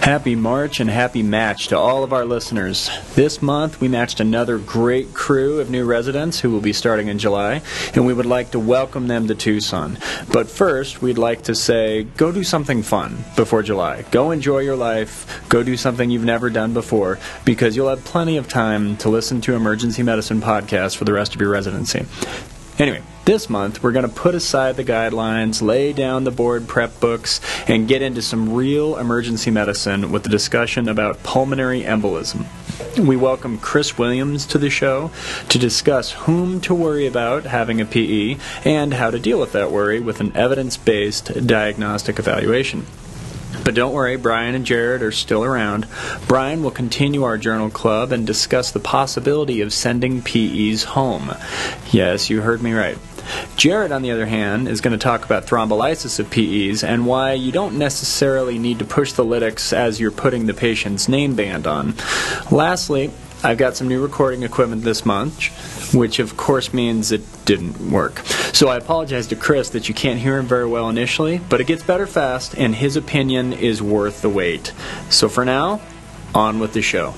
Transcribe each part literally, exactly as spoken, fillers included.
Happy March and happy match to all of our listeners. This month we matched another great crew of new residents who will be starting in July, and we would like to welcome them to Tucson. But first, we'd like to say, go do something fun before July. Go enjoy your life. Go do something you've never done before, because you'll have plenty of time to listen to emergency medicine podcasts for the rest of your residency. Anyway, this month we're going to put aside the guidelines, lay down the board prep books, and get into some real emergency medicine with a discussion about pulmonary embolism. We welcome Chris Williams to the show to discuss whom to worry about having a P E and how to deal with that worry with an evidence-based diagnostic evaluation. But don't worry, Brian and Jared are still around. Brian will continue our journal club and discuss the possibility of sending P Es home. Yes, you heard me right. Jared, on the other hand, is going to talk about thrombolysis of P Es and why you don't necessarily need to push the lytics as you're putting the patient's name band on. Lastly, I've got some new recording equipment this month, which of course means it didn't work. So I apologize to Chris that you can't hear him very well initially, but it gets better fast, and his opinion is worth the wait. So for now, on with the show.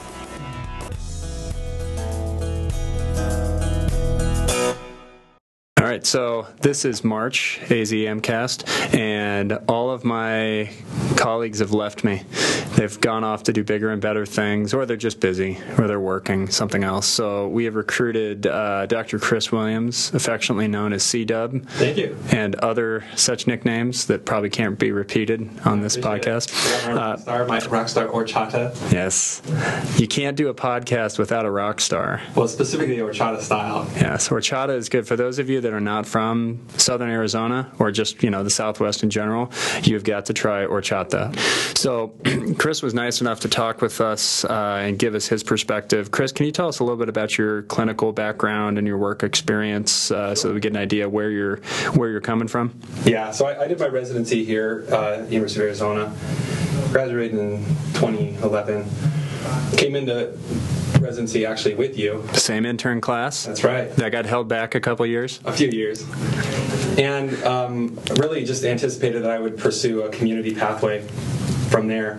All right, so this is March, A Z MCast, and all of my colleagues have left me. They've gone off to do bigger and better things, or they're just busy, or they're working something else. So we have recruited uh, Doctor Chris Williams, affectionately known as C-Dub. Thank you. And other such nicknames that probably can't be repeated on this podcast. Rockstar, my rockstar horchata. Yes. You can't do a podcast without a rock star. Well, specifically horchata style. Yes, horchata is good. For those of you that are not from Southern Arizona, or just, you know, the Southwest in general, you've got to try horchata. So Chris was nice enough to talk with us uh, and give us his perspective. Chris, can you tell us a little bit about your clinical background and your work experience uh, so that we get an idea where you're where you're coming from? Yeah, so I, I did my residency here uh, at the University of Arizona. Graduated in twenty eleven. Came into residency actually with you. Same intern class? That's right. That got held back a couple years? A few years. And um, really just anticipated that I would pursue a community pathway from there.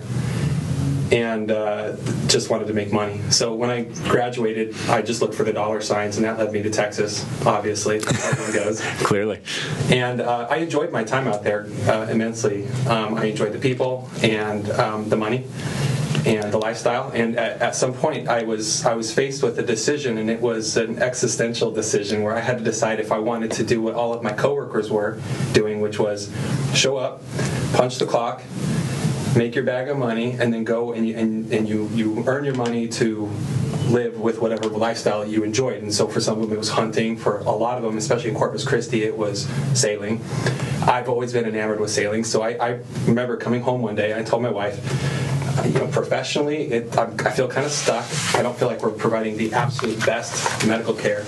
And uh, just wanted to make money. So when I graduated, I just looked for the dollar signs, and that led me to Texas, obviously. That's how everyone goes. Clearly. And uh, I enjoyed my time out there uh, immensely. Um, I enjoyed the people and um, the money and the lifestyle. And at, at some point, I was I was faced with a decision, and it was an existential decision where I had to decide if I wanted to do what all of my coworkers were doing, which was show up, punch the clock, make your bag of money, and then go and you, and, and you, you earn your money to live with whatever lifestyle you enjoyed. And so for some of them it was hunting. For a lot of them, especially in Corpus Christi, it was sailing. I've always been enamored with sailing, so I, I remember coming home one day and I told my wife, you know, professionally, it, I, I feel kind of stuck. I don't feel like we're providing the absolute best medical care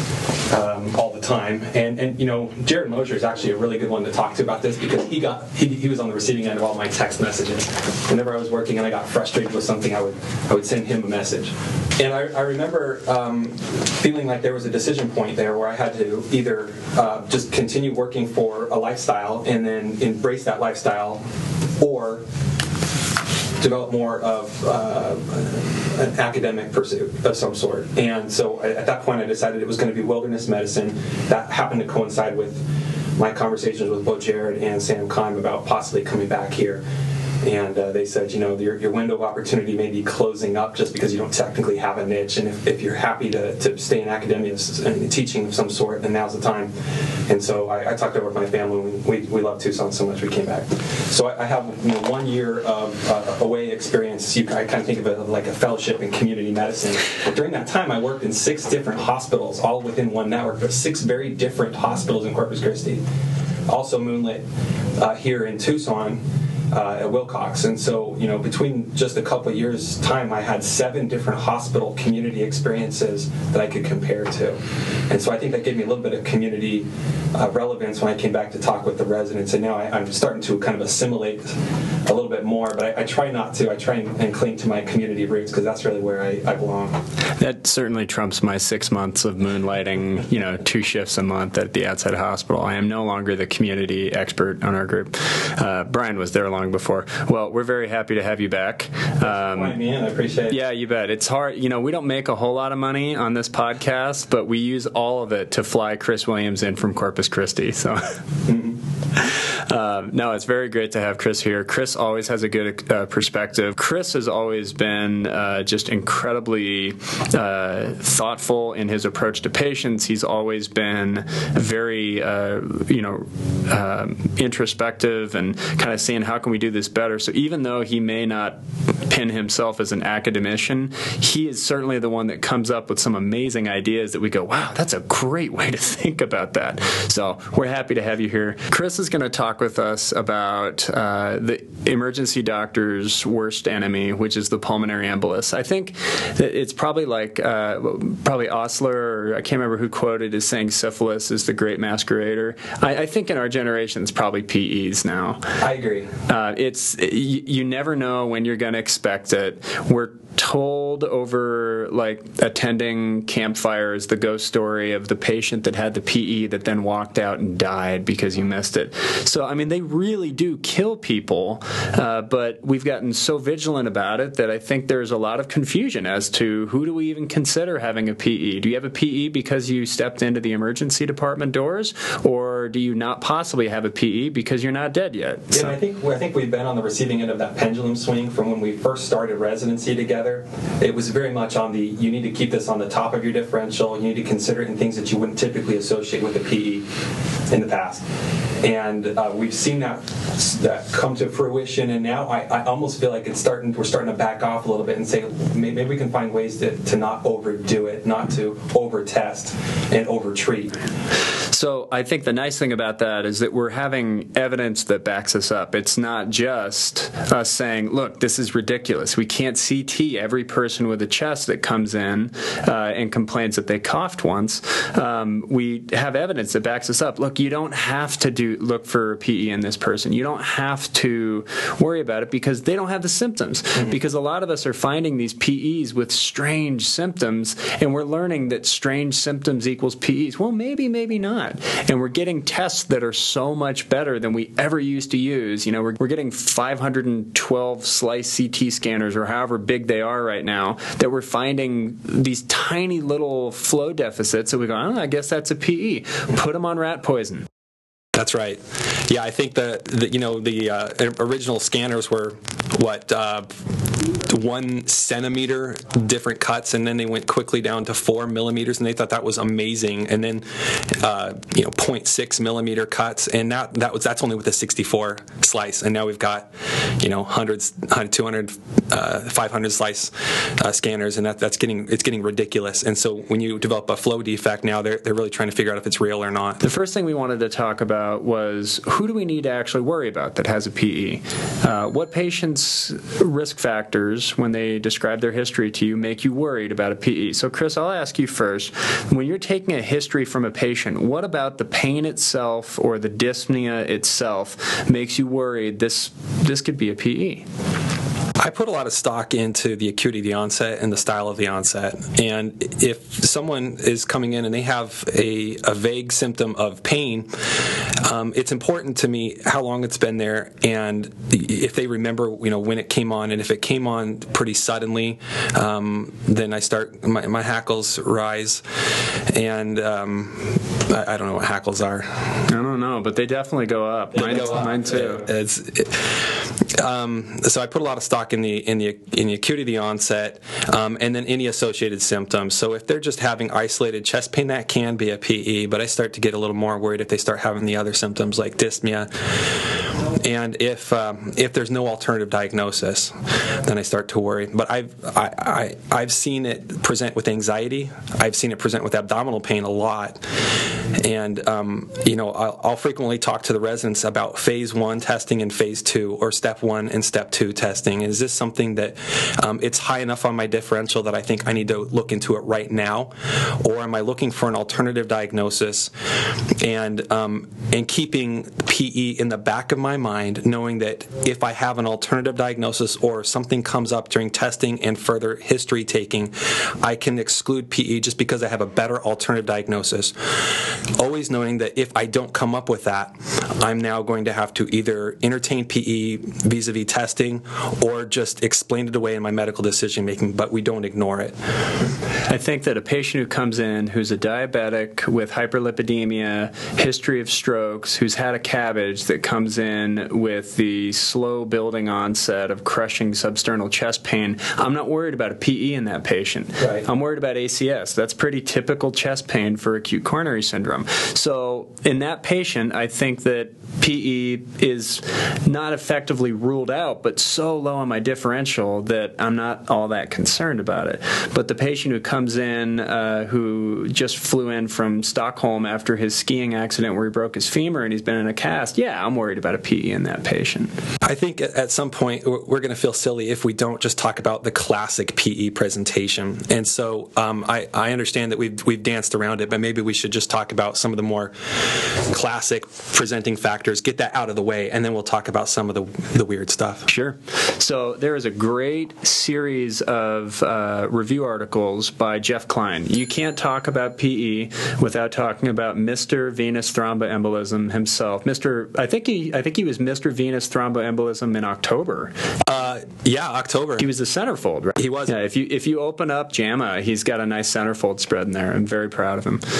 Um, all the time. And, and you know, Jared Mosier is actually a really good one to talk to about this, because he got he, he was on the receiving end of all my text messages. Whenever I was working and I got frustrated with something, I would I would send him a message. And I, I remember um, feeling like there was a decision point there where I had to either uh, just continue working for a lifestyle and then embrace that lifestyle, or develop more of uh, an academic pursuit of some sort. And so at that point I decided it was going to be wilderness medicine. That happened to coincide with my conversations with both Jared and Sam Kime about possibly coming back here. And uh, they said, you know, your, your window of opportunity may be closing up just because you don't technically have a niche. And if, if you're happy to, to stay in academia and teaching of some sort, then now's the time. And so I, I talked over with my family. And we, we love Tucson so much we came back. So I, I have you know, one year of uh, away experience. You, I kind of think of it like a fellowship in community medicine. But during that time, I worked in six different hospitals, all within one network. There's six very different hospitals in Corpus Christi. Also moonlit uh, here in Tucson. Uh, at Wilcox. And so, you know, between just a couple of years' time, I had seven different hospital community experiences that I could compare to. And so I think that gave me a little bit of community uh, relevance when I came back to talk with the residents. And now I, I'm starting to kind of assimilate a little bit more, but I, I try not to. I try and, and cling to my community roots because that's really where I, I belong. That certainly trumps my six months of moonlighting, you know, two shifts a month at the outside hospital. I am no longer the community expert on our group. Uh, Brian was there long before. Well, we're very happy to have you back. Um, Point me in. I appreciate it. Yeah, you bet. It's hard. You know, we don't make a whole lot of money on this podcast, but we use all of it to fly Chris Williams in from Corpus Christi. So. Mm-hmm. Um, no, it's very great to have Chris here. Chris always has a good uh, perspective. Chris has always been uh, just incredibly uh, thoughtful in his approach to patients. He's always been very, uh, you know, um, introspective and kind of saying, how can we do this better? So even though he may not pin himself as an academician, he is certainly the one that comes up with some amazing ideas that we go, wow, that's a great way to think about that. So we're happy to have you here. Chris is going to talk with us about uh, the emergency doctor's worst enemy, which is the pulmonary embolus. I think that it's probably like, uh, probably Osler, or I can't remember who quoted as saying syphilis is the great masquerader. I, I think in our generation it's probably P Es now. I agree. Uh, it's you, you never know when you're going to expect it. We're told over like attending campfires the ghost story of the patient that had the P E that then walked out and died because you missed it. So I mean they really do kill people, uh, but we've gotten so vigilant about it that I think there's a lot of confusion as to who do we even consider having a P E. Do you have a P E because you stepped into the emergency department doors, or do you not possibly have a P E because you're not dead yet? Yeah, so. I think I think we've been on the receiving end of that pendulum swing from when we first started residency together. It was very much on the, you need to keep this on the top of your differential, you need to consider it in things that you wouldn't typically associate with a P E in the past. And uh, we've seen that that come to fruition, and now I, I almost feel like it's starting. We're starting to back off a little bit and say maybe, maybe we can find ways to, to not overdo it, not to over-test and over-treat. So I think the nice thing about that is that we're having evidence that backs us up. It's not just us saying, look, this is ridiculous. We can't C T every person with a chest that comes in uh, and complains that they coughed once. Um, we have evidence that backs us up. Look, you don't have to do look for a P E in this person. You don't have to worry about it because they don't have the symptoms. Mm-hmm. Because a lot of us are finding these P Es with strange symptoms, and we're learning that strange symptoms equals P Es. Well, maybe, maybe not. And we're getting tests that are so much better than we ever used to use. You know, we're, we're getting five hundred twelve slice C T scanners, or however big they are right now, that we're finding these tiny little flow deficits. So we go, oh, I guess that's a P E. Put them on rat poison. That's right. Yeah, I think the, the you know the uh, original scanners were what uh, one centimeter different cuts, and then they went quickly down to four millimeters, and they thought that was amazing. And then uh, you know zero point six millimeter cuts, and that that was that's only with a sixty-four slice. And now we've got you know hundreds, two hundred, uh, five hundred slice uh, scanners, and that that's getting it's getting ridiculous. And so when you develop a flow defect, now they're they're really trying to figure out if it's real or not. The first thing we wanted to talk about was who do we need to actually worry about that has a P E? Uh, what patients' risk factors, when they describe their history to you, make you worried about a P E? So, Chris, I'll ask you first. When you're taking a history from a patient, what about the pain itself or the dyspnea itself makes you worried this this could be a P E? I put a lot of stock into the acuity of the onset and the style of the onset. And if someone is coming in and they have a, a vague symptom of pain, um, it's important to me how long it's been there and if they remember, you know, when it came on. And if it came on pretty suddenly, um, then I start, my, my hackles rise. And um, I, I don't know what hackles are. I don't know, but they definitely go up. They mine, go up. Mine too. It's, it, um, so I put a lot of stock in the in the in the acuity of the onset, um, and then any associated symptoms. So if they're just having isolated chest pain, that can be a P E. But I start to get a little more worried if they start having the other symptoms like dyspnea. And if um, if there's no alternative diagnosis, then I start to worry. But I've I, I I've seen it present with anxiety. I've seen it present with abdominal pain a lot. And, um, you know, I'll, I'll frequently talk to the residents about phase one testing and phase two, or step one and step two testing. Is this something that um, it's high enough on my differential that I think I need to look into it right now? Or am I looking for an alternative diagnosis? And, um, and keeping P E in the back of my mind, knowing that if I have an alternative diagnosis or something comes up during testing and further history taking, I can exclude P E just because I have a better alternative diagnosis. Always knowing that if I don't come up with that, I'm now going to have to either entertain P E vis-a-vis testing or just explain it away in my medical decision making, but we don't ignore it. I think that a patient who comes in who's a diabetic with hyperlipidemia, history of strokes, who's had a cabbage, that comes in with the slow building onset of crushing substernal chest pain, I'm not worried about a P E in that patient. Right. I'm worried about A C S. That's pretty typical chest pain for acute coronary syndrome. So in that patient, I think that P E is not effectively ruled out, but so low on my differential that I'm not all that concerned about it. But the patient who comes in uh, who just flew in from Stockholm after his skiing accident where he broke his femur and he's been in a cast, yeah, I'm worried about a P E in that patient. I think at some point we're going to feel silly if we don't just talk about the classic P E presentation. And so um, I, I understand that we've, we've danced around it, but maybe we should just talk about some of the more classic presenting factors, get that out of the way, and then we'll talk about some of the, the weird stuff. Sure. So there is a great series of uh, review articles by Jeff Klein. You can't talk about P E without talking about Mister Venous thromboembolism himself. Mister I think he I think he was Mister Venous thromboembolism in October. Uh, yeah, October. He was the centerfold, right? He was. Yeah, if you if you open up JAMA, he's got a nice centerfold spread in there. I'm very proud of him.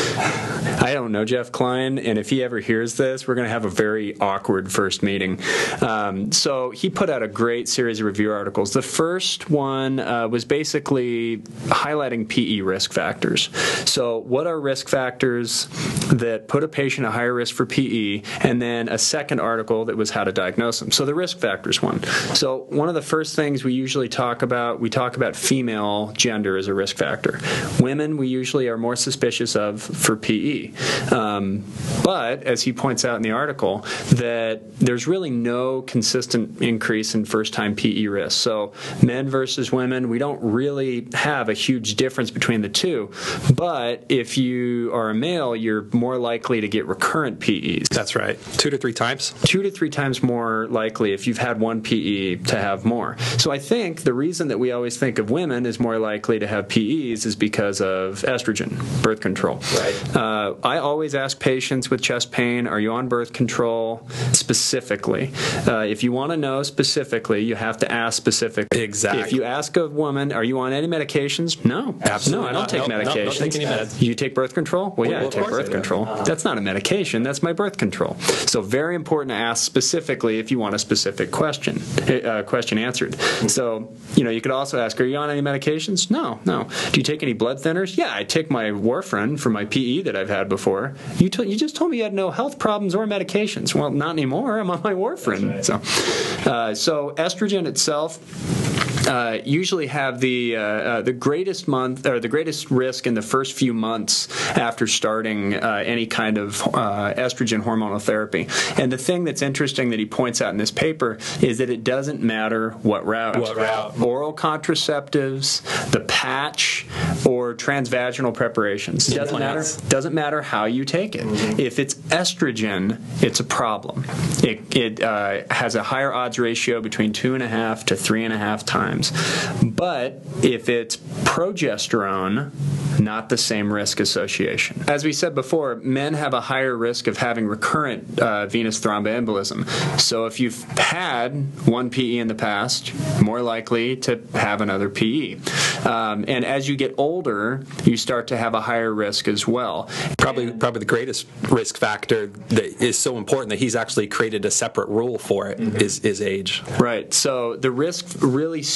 I don't know Jeff Klein, and if he ever hears this, we're going to have a very awkward first meeting. Um, so he put out a great series of review articles. The first one uh, was basically highlighting P E risk factors. So what are risk factors that put a patient at higher risk for P E, and then a second article that was how to diagnose them. So the risk factors one. So one of the first things we usually talk about, we talk about female gender as a risk factor. Women we usually are more suspicious of for P E. Um, but, as he points out in the article, that there's really no consistent increase in first-time P E risk. So men versus women, we don't really have a huge difference between the two. But if you are a male, you're more likely to get recurrent P Es. That's right. Two to three times? Two to three times more likely if you've had one P E to have more. So I think the reason that we always think of women as more likely to have P Es is because of estrogen, birth control. Right. Uh, I always ask patients with chest pain, are you on birth control specifically? Uh, if you want to know specifically, you have to ask specifically. Exactly. If you ask a woman, are you on any medications? No. Absolutely No, I don't not. take Nope, nope, medications. don't take any meds. You take birth control? Well, yeah, Well, I of take course birth I do. control. That's not a medication. That's my birth control. So very important to ask specifically if you want a specific question, uh, question answered. So, you know, you could also ask, are you on any medications? No, no. Do you take any blood thinners? Yeah, I take my warfarin for my P E that I've had before. You, t- you just told me you had no health problems or medications. Well, not anymore. I'm on my warfarin. Right. So, uh, so estrogen itself Uh, usually have the uh, uh, the greatest month or the greatest risk in the first few months after starting uh, any kind of uh, estrogen hormonal therapy. And the thing that's interesting that he points out in this paper is that it doesn't matter what route. What route? Oral contraceptives, the patch, or transvaginal preparations. It doesn't matter. Doesn't matter how you take it. Mm-hmm. If it's estrogen, it's a problem. It, it uh, has a higher odds ratio between two and a half to three and a half times. But if it's progesterone, not the same risk association. As we said before, men have a higher risk of having recurrent uh, venous thromboembolism. So if you've had one P E in the past, more likely to have another P E. Um, and as you get older, you start to have a higher risk as well. Probably, probably the greatest risk factor that is so important that he's actually created a separate rule for it mm-hmm. is, is age. Right. So the risk really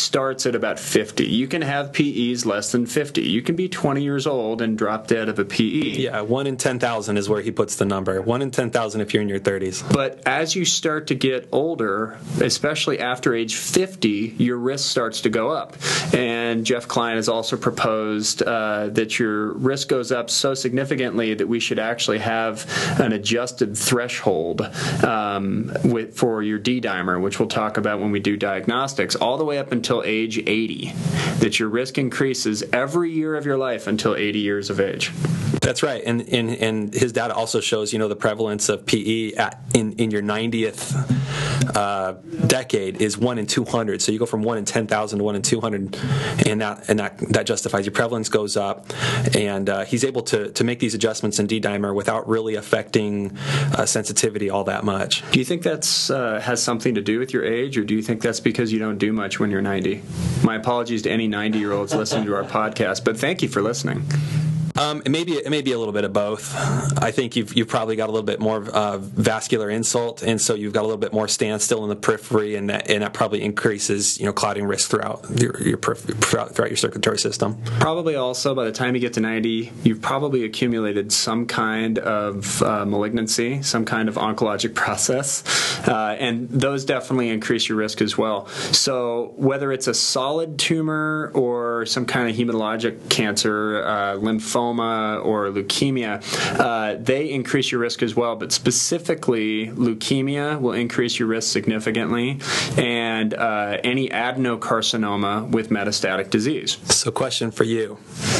starts at about fifty. You can have P Es less than fifty. You can be twenty years old and drop dead of a P E. Yeah, one in ten thousand is where he puts the number. one in ten thousand if you're in your thirties. But as you start to get older, especially after age fifty, your risk starts to go up. And Jeff Klein has also proposed uh, that your risk goes up so significantly that we should actually have an adjusted threshold um, with, for your D-dimer, which we'll talk about when we do diagnostics, all the way up until age eighty, that your risk increases every year of your life until eighty years of age. That's right, and, and and his data also shows, you know, the prevalence of P E at, in in your ninetieth uh, decade is one in two hundred. So you go from one in ten thousand to one in two hundred, and that and that that justifies your prevalence goes up. And uh, he's able to to make these adjustments in D-dimer without really affecting uh, sensitivity all that much. Do you think that's uh, has something to do with your age, or do you think that's because you don't do much when you're ninety? My apologies to any ninety-year-olds listening to our podcast, but thank you for listening. Um, it may be it may be a little bit of both. I think you've you've probably got a little bit more uh, vascular insult, and so you've got a little bit more standstill in the periphery, and that and that probably increases, you know, clotting risk throughout your, your throughout your circulatory system. Probably also by the time you get to ninety, you've probably accumulated some kind of uh, malignancy, some kind of oncologic process, uh, and those definitely increase your risk as well. So whether it's a solid tumor or some kind of hematologic cancer, uh, lymphoma, or leukemia, uh, they increase your risk as well. But specifically, leukemia will increase your risk significantly, and uh, any adenocarcinoma with metastatic disease. So, question for you.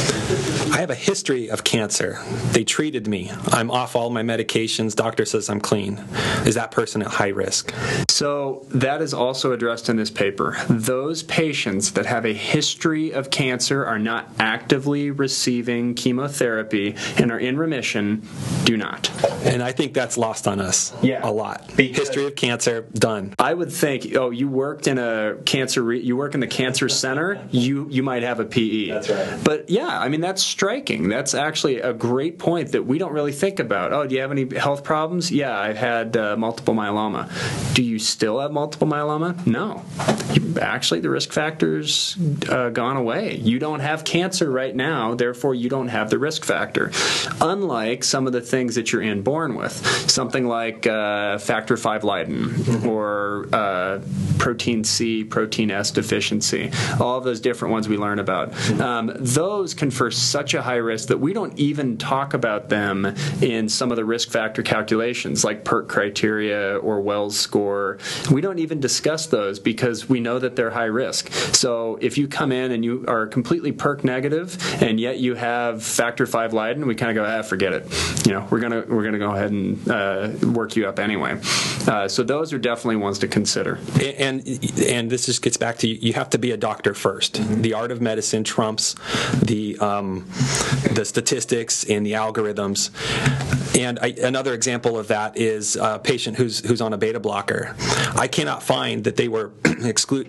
I have a history of cancer. They treated me. I'm off all my medications. Doctor says I'm clean. Is that person at high risk? So that is also addressed in this paper. Those patients that have a history of cancer, are not actively receiving chemotherapy, and are in remission, do not. And I think that's lost on us Yeah. a lot. Because history of cancer, done. I would think, oh, you worked in a cancer, re- you work in the cancer center, you you might have a P E. That's right. But yeah, I mean, that's striking. That's actually a great point that we don't really think about. Oh, do you have any health problems? Yeah, I've had uh, multiple myeloma. Do you still have multiple myeloma? No. You, actually, the risk factor's uh, gone away. You don't have cancer right now, therefore you don't have the risk factor. Unlike some of the things that you're inborn with, something like uh, factor five Leiden, mm-hmm. or uh, protein C, protein S deficiency, all of those different ones we learn about. Mm-hmm. Um, those confer such a high risk that we don't even talk about them in some of the risk factor calculations, like PERT criteria or Wells score. We don't even discuss those because we know that they're high risk. So if you come in and you are completely PERT negative, and yet you have factor five Leiden, we kind of go, ah, forget it. You know, we're gonna we're gonna go ahead and uh, work you up anyway. Uh, so those are definitely ones to consider. And and this just gets back to, you have to be a doctor first. Mm-hmm. The art of medicine trumps the um, the statistics and the algorithms. And I, another example of that is a patient who's who's on a beta blocker. I cannot find that they were exclude.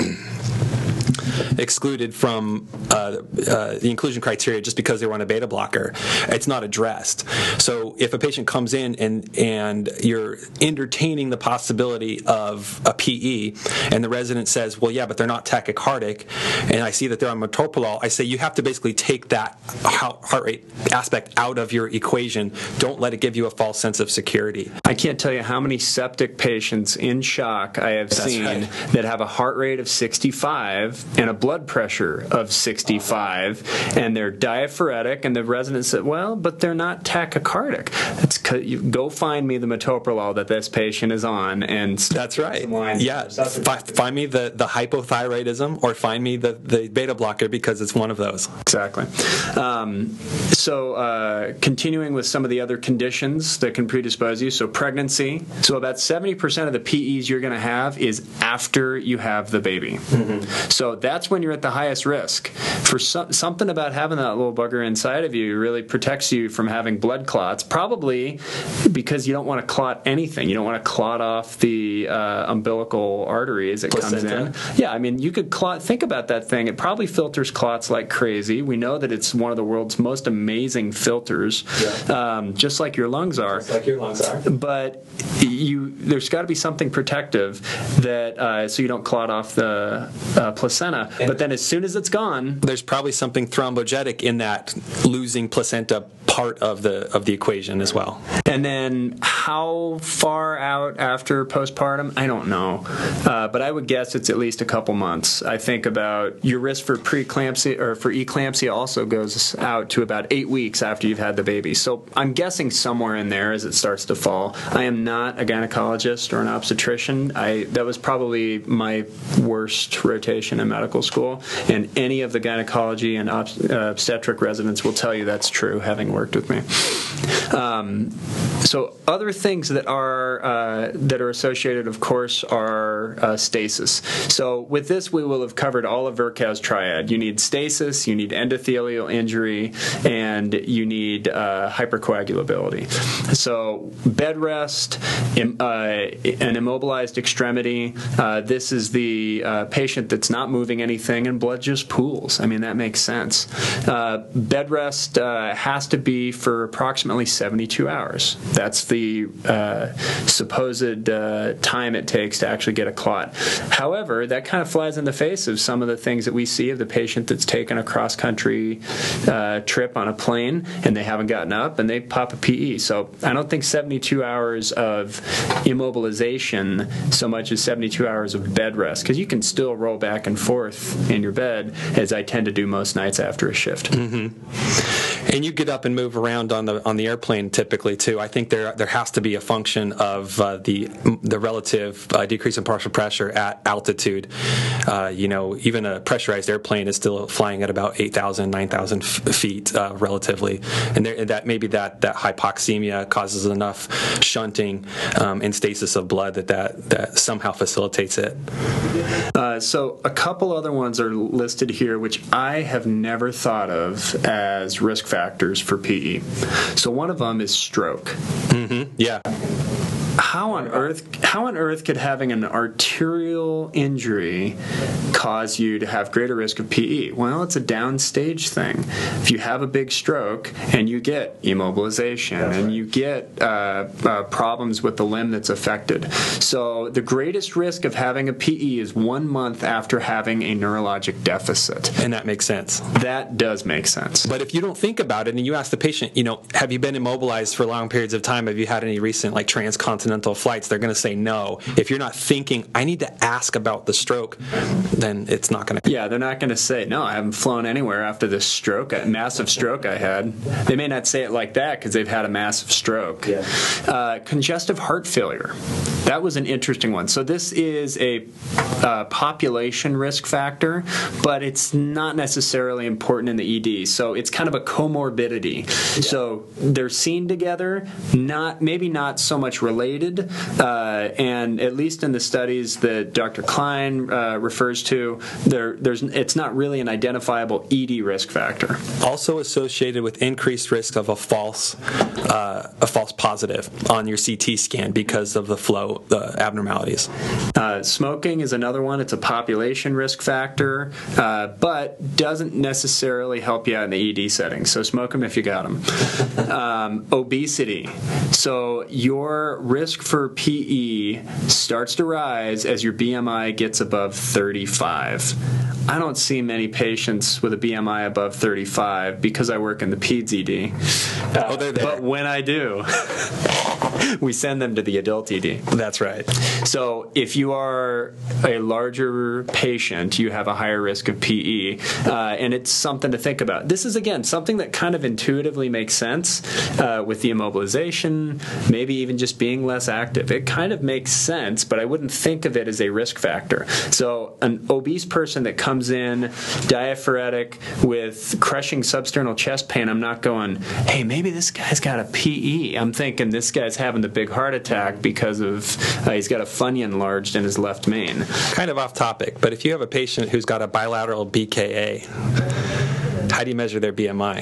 excluded from uh, uh, the inclusion criteria just because they were on a beta blocker. It's not addressed. So if a patient comes in and and you're entertaining the possibility of a P E, and the resident says, well, yeah, but they're not tachycardic, and I see that they're on metoprolol, I say you have to basically take that heart rate aspect out of your equation. Don't let it give you a false sense of security. I can't tell you how many septic patients in shock I have That's seen right. that have a heart rate of sixty-five and a blood pressure of sixty-five, and they're diaphoretic, and the resident said, well, but they're not tachycardic. That's 'cause you go find me the metoprolol that this patient is on, and that's right. Yeah, F- find me the, the hypothyroidism, or find me the, the beta blocker, because it's one of those. Exactly. Um, so uh, continuing with some of the other conditions that can predispose you, so pregnancy. So about seventy percent of the P Es you're going to have is after you have the baby. Mm-hmm. So that's when you're at the highest risk. For so- something about having that little bugger inside of you really protects you from having blood clots, probably because you don't want to clot anything. You don't want to clot off the uh, umbilical artery as it Placenta. comes in. Yeah, I mean, you could clot. Think about that thing. It probably filters clots like crazy. We know that it's one of the world's most amazing filters, yeah. um, just like your lungs are. Just like your lungs are. But you, there's got to be something protective that uh, so you don't clot off the uh, placenta. placenta. But then as soon as it's gone, there's probably something thrombogenic in that losing placenta part of the of the equation as well. And then how far out after postpartum? I don't know. Uh, but I would guess it's at least a couple months. I think about your risk for preeclampsia or for eclampsia also goes out to about eight weeks after you've had the baby. So I'm guessing somewhere in there as it starts to fall. I am not a gynecologist or an obstetrician. I that was probably my worst rotation in medical school. And any of the gynecology and obst- uh, obstetric residents will tell you that's true, having worked with me. Um, so other things that are uh, that are associated, of course, are uh, stasis. So with this, we will have covered all of Virchow's triad. You need stasis, you need endothelial injury, and you need uh, hypercoagulability. So bed rest, im- uh, an immobilized extremity. Uh, this is the uh, patient that's not moving anything and blood just pools. I mean, that makes sense. Uh, bed rest uh, has to be for approximately seventy-two hours. That's the uh, supposed uh, time it takes to actually get a clot. However, that kind of flies in the face of some of the things that we see of the patient that's taken a cross-country uh, trip on a plane and they haven't gotten up and they pop a P E. So I don't think seventy-two hours of immobilization so much as seventy-two hours of bed rest, because you can still roll back and forth in your bed, as I tend to do most nights after a shift. Mm-hmm. And you get up and move around on the on the airplane typically too. I think there there has to be a function of uh, the the relative uh, decrease in partial pressure at altitude. Uh, you know, even a pressurized airplane is still flying at about eight thousand, nine thousand f- feet uh, relatively, and there, that maybe that, that hypoxemia causes enough shunting um, and stasis of blood that, that that somehow facilitates it. Uh, so a couple other ones are listed here, which I have never thought of as risk factors for P E. So one of them is stroke. Mm-hmm. Yeah. How on earth how on earth could having an arterial injury cause you to have greater risk of P E? Well, it's a downstage thing. If you have a big stroke and you get immobilization that's and right. you get uh, uh, problems with the limb that's affected. So the greatest risk of having a P E is one month after having a neurologic deficit. And that makes sense. That does make sense. But if you don't think about it and you ask the patient, you know, have you been immobilized for long periods of time? Have you had any recent like transcontinental flights? They're going to say no. If you're not thinking, I need to ask about the stroke, then it's not going to. Yeah, they're not going to say, no, I haven't flown anywhere after this stroke, a massive stroke I had. They may not say it like that because they've had a massive stroke. Yeah. Uh, congestive heart failure. That was an interesting one. So this is a uh, population risk factor, but it's not necessarily important in the E D. So it's kind of a comorbidity. Yeah. So they're seen together, not maybe not so much related, uh, and at least in the studies that Doctor Klein uh, refers to, there, there's it's not really an identifiable E D risk factor. Also associated with increased risk of a false uh, a false positive on your C T scan because of the flow the abnormalities. Uh, smoking is another one. It's a population risk factor, uh, but doesn't necessarily help you out in the E D setting. So smoke them if you got them. um, obesity. So your risk for P E starts to rise as your B M I gets above thirty-five. I don't see many patients with a B M I above thirty-five because I work in the peds E D. Uh, oh, they're there. But when I do, we send them to the adult E D. That's right. So if you are a larger patient, you have a higher risk of P E, uh, and it's something to think about. This is, again, something that kind of intuitively makes sense uh, with the immobilization, maybe even just being less active. It kind of makes sense, but I wouldn't think of it as a risk factor. So an obese person that comes in diaphoretic with crushing substernal chest pain, I'm not going, hey, maybe this guy's got a P E. I'm thinking this guy's having the big heart attack because of uh, he's got a funnel enlarged in his left main. Kind of off topic, but if you have a patient who's got a bilateral B K A, how do you measure their B M I?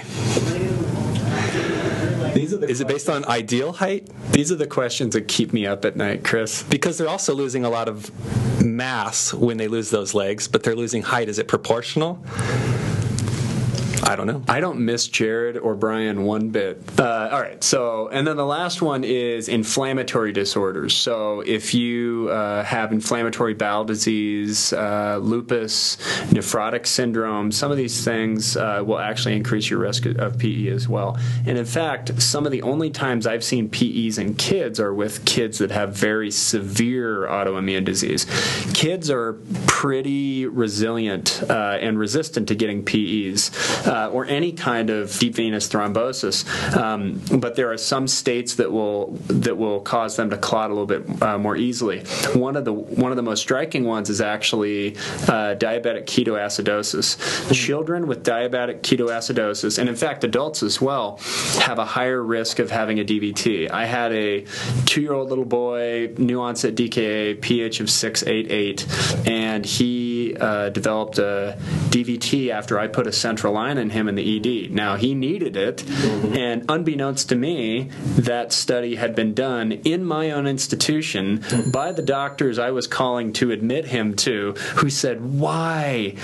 These are the Is it based on ideal height? These are the questions that keep me up at night, Chris. Because they're also losing a lot of mass when they lose those legs, but they're losing height. Is it proportional? I don't know. I don't miss Jared or Brian one bit. Uh, all right, so, and then the last one is inflammatory disorders. So if you uh, have inflammatory bowel disease, uh, lupus, nephrotic syndrome, some of these things uh, will actually increase your risk of P E as well. And in fact, some of the only times I've seen P Es in kids are with kids that have very severe autoimmune disease. Kids are pretty resilient uh, and resistant to getting P Es uh, or any kind of deep venous thrombosis, um, but there are some states that will that will cause them to clot a little bit uh, more easily. One of the one of the most striking ones is actually uh, diabetic ketoacidosis. Children with diabetic ketoacidosis, and in fact adults as well, have a higher risk of having a D V T. I had a two-year-old little boy, new onset D K A, pH of six eighty-eight, and he uh, developed a D V T after I put a central line in him in the E D. Now, he needed it, mm-hmm. and unbeknownst to me, that study had been done in my own institution mm-hmm. by the doctors I was calling to admit him to, who said, why?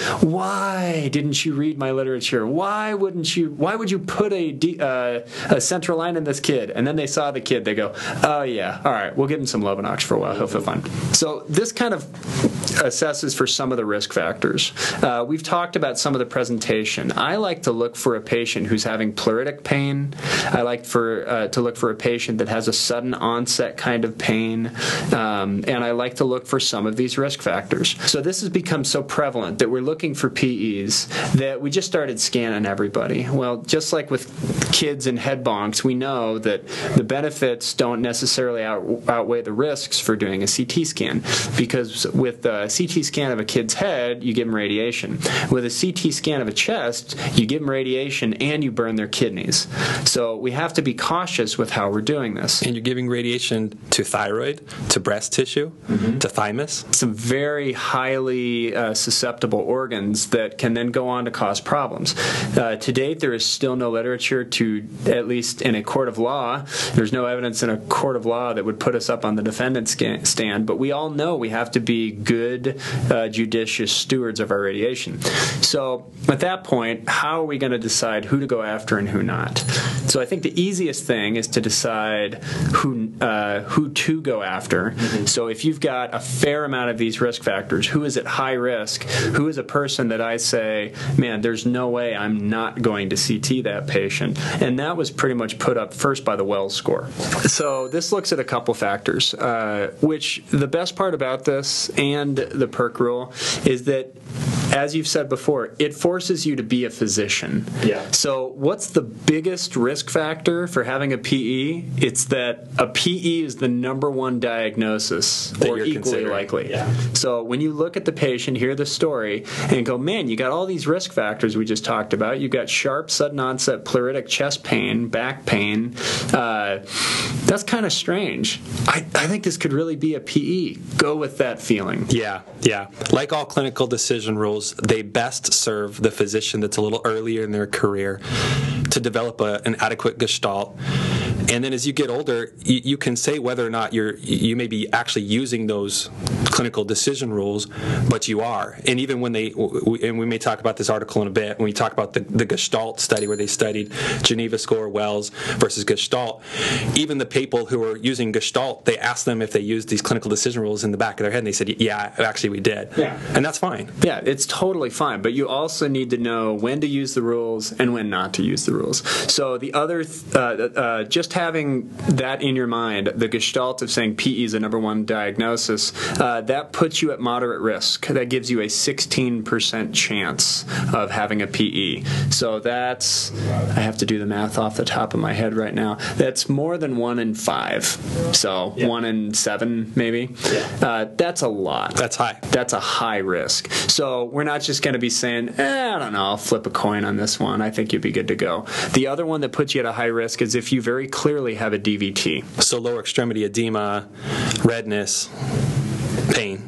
Why didn't you read my literature? Why wouldn't you, why would you put a, D, uh, a central line in this kid? And then they saw the kid, they go, oh yeah, all right, we'll give him some Lovenox for a while, he'll feel fine. So this kind of assesses for some of the risk factors. Uh, we've talked about some of the presentation. I like to look for a patient who's having pleuritic pain. I like for uh, to look for a patient that has a sudden onset kind of pain, um, and I like to look for some of these risk factors. So this has become so prevalent that we're looking for P Es that we just started scanning everybody. Well, just like with kids and head bonks, we know that the benefits don't necessarily out, outweigh the risks for doing a C T scan, because with a C T scan of a kid's head, you give them radiation. With a C T scan of a chest, you give them radiation and you burn their kidneys. So we have to be cautious with how we're doing this. And you're giving radiation to thyroid, to breast tissue, mm-hmm. to thymus. Some very highly uh, susceptible organs that can then go on to cause problems. Uh, to date, there is still no literature to, at least in a court of law, there's no evidence in a court of law that would put us up on the defendant's stand, but we all know we have to be good, uh, judicious stewards of our radiation. So at that point, how are we going to decide who to go after and who not? So I think the easiest thing is to decide who uh, who to go after. Mm-hmm. So if you've got a fair amount of these risk factors, who is at high risk? Who is a person that I say, man, there's no way I'm not going to C T that patient? And that was pretty much put up first by the Wells score. So this looks at a couple factors, uh, which the best part about this and the PERC rule is that, as you've said before, it forces you to be a physician. Yeah. So what's the biggest risk factor for having a P E? It's that a P E is the number one diagnosis, that or equally likely. Yeah. So when you look at the patient, hear the story, and go, man, you got all these risk factors we just talked about. You've got sharp, sudden onset pleuritic chest pain, back pain. Uh, that's kind of strange. I, I think this could really be a P E. Go with that feeling. Yeah, yeah. Like all clinical decision rules, they best serve the physician that's a little earlier in their career to develop a, an adequate gestalt. And then as you get older, you, you can say whether or not you're you may be actually using those clinical decision rules, but you are. And even when they, and we may talk about this article in a bit, when we talk about the, the Gestalt study where they studied Geneva score, Wells versus Gestalt, even the people who were using Gestalt, they asked them if they used these clinical decision rules in the back of their head, and they said, yeah, actually we did. Yeah. And that's fine. Yeah, it's totally fine, but you also need to know when to use the rules and when not to use the rules. So the other, th- uh, uh, just having that in your mind, the Gestalt of saying P E is the number one diagnosis, uh, that puts you at moderate risk. That gives you a sixteen percent chance of having a P E. So that's, I have to do the math off the top of my head right now, that's more than one in five. So yeah. one in seven, maybe. Yeah. Uh, that's a lot. That's high. That's a high risk. So we're not just going to be saying, eh, I don't know, I'll flip a coin on this one. I think you'll be good to go. The other one that puts you at a high risk is if you very clearly have a D V T. So lower extremity edema, redness, pain.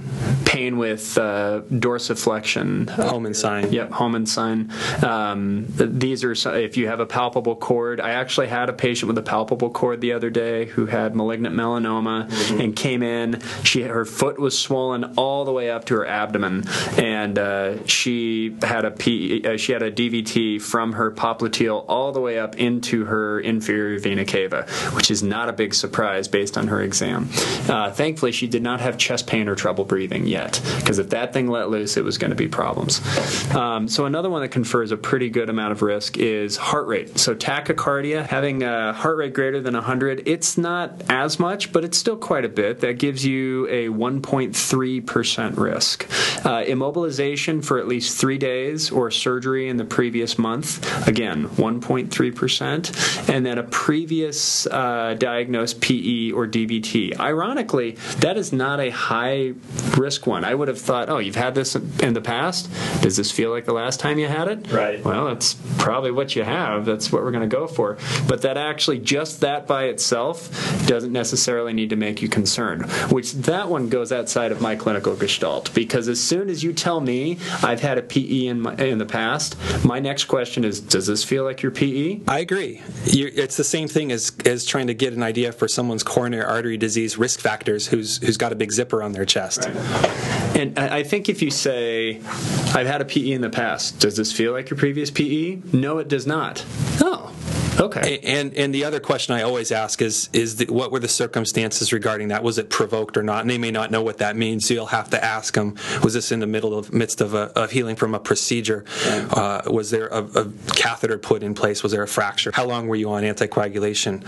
pain with uh, dorsiflexion. Homan sign. Yep, Homan sign. Um, these are, so- if you have a palpable cord. I actually had a patient with a palpable cord the other day who had malignant melanoma mm-hmm. and came in. She her foot was swollen all the way up to her abdomen, and uh, she had a P, uh, she had a D V T from her popliteal all the way up into her inferior vena cava, which is not a big surprise based on her exam. Uh, thankfully, she did not have chest pain or trouble breathing yet, because if that thing let loose, it was going to be problems. Um, so another one that confers a pretty good amount of risk is heart rate. So tachycardia, having a heart rate greater than one hundred, it's not as much, but it's still quite a bit. That gives you a one point three percent risk. Uh, immobilization for at least three days or surgery in the previous month, again, one point three percent. And then a previous uh, diagnosed P E or D V T. Ironically, that is not a high risk one. I would have thought, oh, you've had this in the past? Does this feel like the last time you had it? Right. Well, that's probably what you have. That's what we're going to go for. But that actually, just that by itself doesn't necessarily need to make you concerned, which that one goes outside of my clinical gestalt, because as soon as you tell me I've had a P E in, my, in the past, my next question is, does this feel like your P E? I agree. You're, it's the same thing as, as trying to get an idea for someone's coronary artery disease risk factors who's who's got a big zipper on their chest. Right. And I think if you say, I've had a P E in the past, does this feel like your previous P E? No, it does not. Oh. Okay. And and the other question I always ask is is the, what were the circumstances regarding that? Was it provoked or not? And they may not know what that means, so you'll have to ask them. Was this in the middle of midst of, a, of healing from a procedure? Uh, was there a, a catheter put in place? Was there a fracture? How long were you on anticoagulation?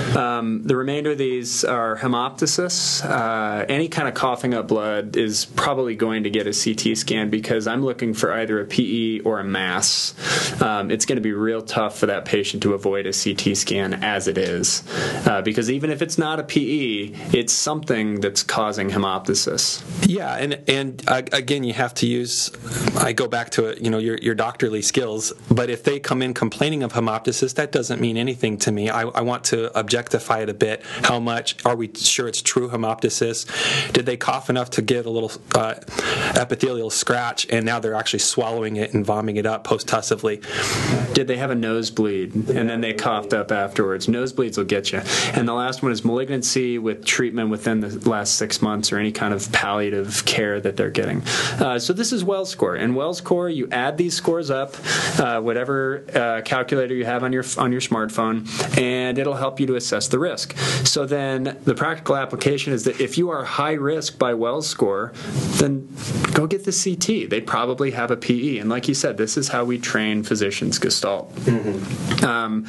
Um, the remainder of these are hemoptysis. Uh, any kind of coughing up blood is probably going to get a C T scan, because I'm looking for either a P E or a mass. Um, it's going to be real tough for that patient to avoid a C T scan as it is, uh, because even if it's not a P E, it's something that's causing hemoptysis. Yeah, and and uh, again, you have to use. I go back to it, you know, your your doctorly skills. But if they come in complaining of hemoptysis, that doesn't mean anything to me. I, I want to objectify it a bit. How much are we sure it's true hemoptysis? Did they cough enough to get a little uh, epithelial scratch, and now they're actually swallowing it and vomiting it up post-tussively? Did they have a nosebleed, and then they coughed up afterwards? Nosebleeds will get you. And the last one is malignancy with treatment within the last six months or any kind of palliative care that they're getting. Uh, so this is Wells score. And Wells score, you add these scores up, uh, whatever uh, calculator you have on your on your smartphone, and it'll help you to assess the risk. So then the practical application is that if you are high risk by Wells score, then go get the C T. They probably have a P E. And like you said, this is how we train physicians Gestalt. Mm-hmm. Um,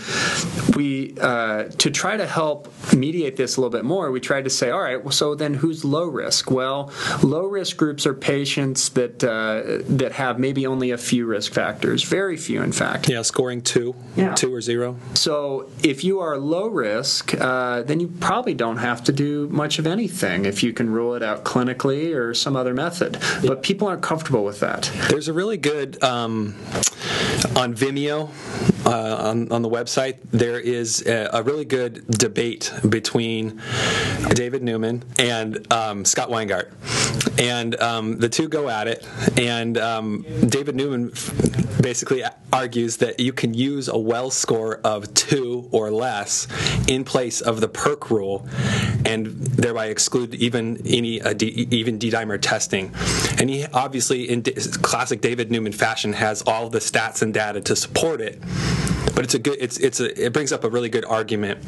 we uh, to try to help mediate this a little bit more, we tried to say, all right, well, so then who's low risk? Well, low risk groups are patients that uh, that have maybe only a few risk factors, very few, in fact. Yeah, scoring two, yeah. two or zero. So if you are low risk, uh, then you probably don't have to do much of anything if you can rule it out clinically or some other method. Yeah. But people aren't comfortable with that. There's a really good um, on Vimeo. Uh, on, on the website, there is a, a really good debate between David Newman and um, Scott Weingart. And um, the two go at it, and um, David Newman basically argues that you can use a Wells score of two or less in place of the PERC rule, and thereby exclude even any uh, D, even D-dimer testing. And he obviously, in D- classic David Newman fashion, has all the stats and data to support it. But it's a good. It's it's a. It brings up a really good argument.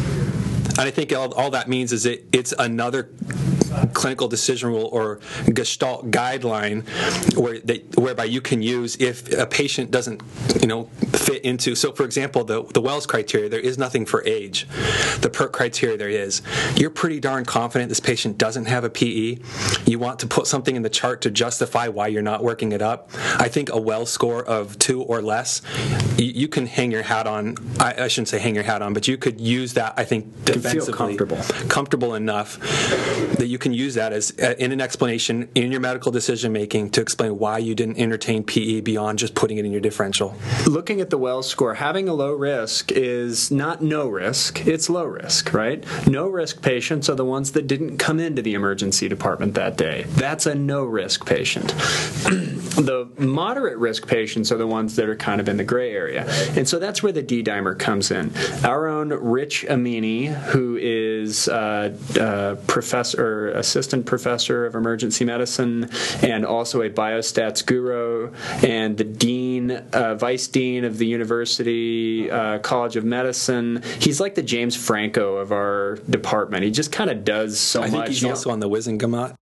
And I think all, all that means is it it's another clinical decision rule or Gestalt guideline where that, whereby you can use if a patient doesn't, you know, fit into. So, for example, the the Wells criteria, there is nothing for age. The PERC criteria, there is. You're pretty darn confident this patient doesn't have a P E. You want to put something in the chart to justify why you're not working it up. I think a Wells score of two or less, you, you can hang your hat on. I, I shouldn't say hang your hat on, but you could use that. I think defensively, feel comfortable, comfortable enough that you can use that as uh, in an explanation in your medical decision making to explain why you didn't entertain P E beyond just putting it in your differential. Looking at the Wells score, having a low risk is not no risk, it's low risk, right? No risk patients are the ones that didn't come into the emergency department that day. That's a no risk patient. The moderate risk patients are the ones that are kind of in the gray area. And so that's where the D-dimer comes in. Our own Rich Amini, who is uh, uh, professor, assistant professor of emergency medicine and also a biostats guru and the dean, uh, vice dean of the University uh, College of Medicine. He's like the James Franco of our department. He just kind of does so I much. think he's also know? on the Wizengamot.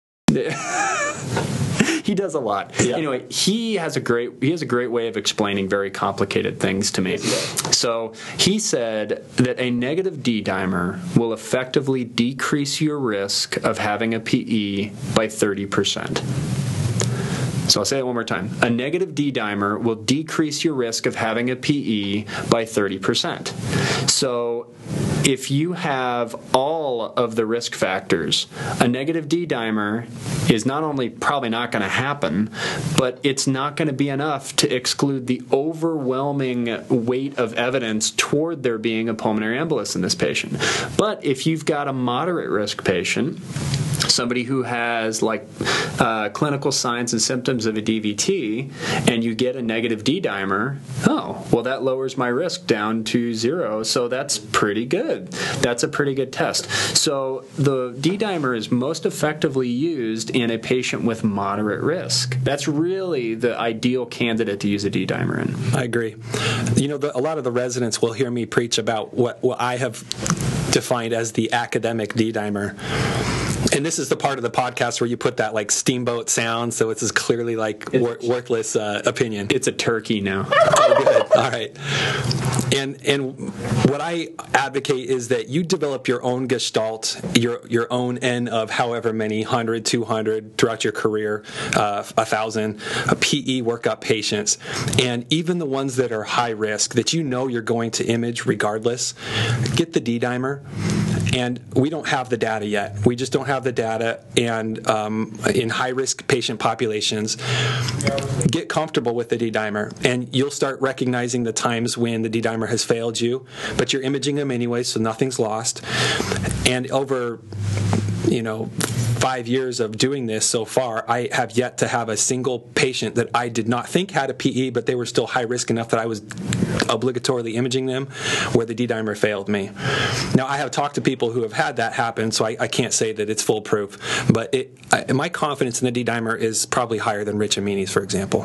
He does a lot. Yeah. Anyway, he has a great he has a great way of explaining very complicated things to me. So he said that a negative D-dimer will effectively decrease your risk of having a P E by thirty percent. So I'll say it one more time. A negative D-dimer will decrease your risk of having a P E by thirty percent. So if you have all of the risk factors, a negative D-dimer is not only probably not going to happen, but it's not going to be enough to exclude the overwhelming weight of evidence toward there being a pulmonary embolus in this patient. But if you've got a moderate risk patient, somebody who has like uh, clinical signs and symptoms of a D V T, and you get a negative D-dimer, oh, well, that lowers my risk down to zero, so that's pretty good. That's a pretty good test. So the D-dimer is most effectively used in a patient with moderate risk. That's really the ideal candidate to use a D-dimer in. I agree. You know, the, a lot of the residents will hear me preach about what, what I have defined as the academic D-dimer. And this is the part of the podcast where you put that like steamboat sound, so it's as clearly like wor- worthless uh, opinion. It's a turkey now. Oh, good. All right. And and what I advocate is that you develop your own gestalt, your your own N of however many, one hundred, two hundred, throughout your career, uh, one thousand, uh, P E workup patients. And even the ones that are high risk, that you know you're going to image regardless, get the D-dimer. And we don't have the data yet. We just don't have the data. And um, in high-risk patient populations, get comfortable with the D-dimer. And you'll start recognizing the times when the D-dimer has failed you, but you're imaging them anyway, so nothing's lost. And over, you know, five years of doing this so far, I have yet to have a single patient that I did not think had a P E, but they were still high risk enough that I was obligatorily imaging them, where the D-dimer failed me. Now, I have talked to people who have had that happen, so I, I can't say that it's foolproof, but it, I, my confidence in the D-dimer is probably higher than Rich Amini's, for example.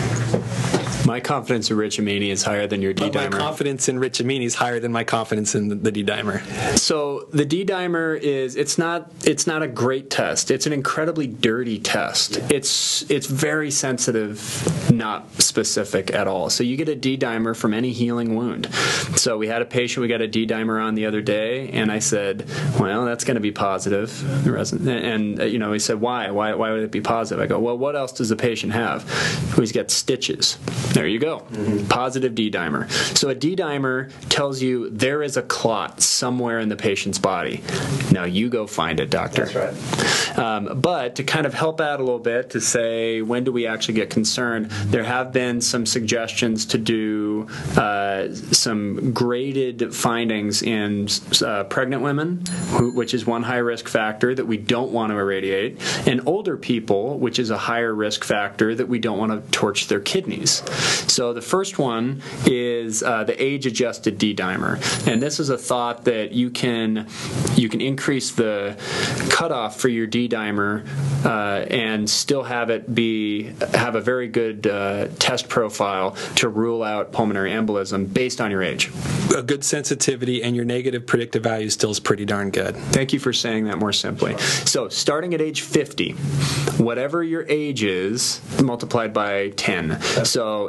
My confidence in Rich Amini is higher than your D-dimer. But my confidence in Rich Amini is higher than my confidence in the, the D-dimer. So the D-dimer is it's not it's not a great test. It's an incredibly dirty test. It's it's very sensitive, not specific at all. So you get a D-dimer from any healing wound. So we had a patient we got a D-dimer on the other day, and I said, well, that's going to be positive. And, you know, he said, why? Why why would it be positive? I go, well, what else does the patient have? He's got stitches. There you go. Mm-hmm. Positive D-dimer. So a D-dimer tells you there is a clot somewhere in the patient's body. Now you go find it, doctor. That's right. Um, but to kind of help out a little bit, to say when do we actually get concerned, there have been some suggestions to do uh, some graded findings in uh, pregnant women, who, which is one high risk factor that we don't want to irradiate, and older people, which is a higher risk factor that we don't want to torch their kidneys. So the first one is uh, the age-adjusted D-dimer, and this is a thought that you can you can increase the cutoff for your D-dimer uh, and still have it be have a very good uh, test profile to rule out pulmonary embolism based on your age. A good sensitivity, and your negative predictive value still is pretty darn good. Thank you for saying that more simply. So starting at age fifty, whatever your age is, multiplied by ten. So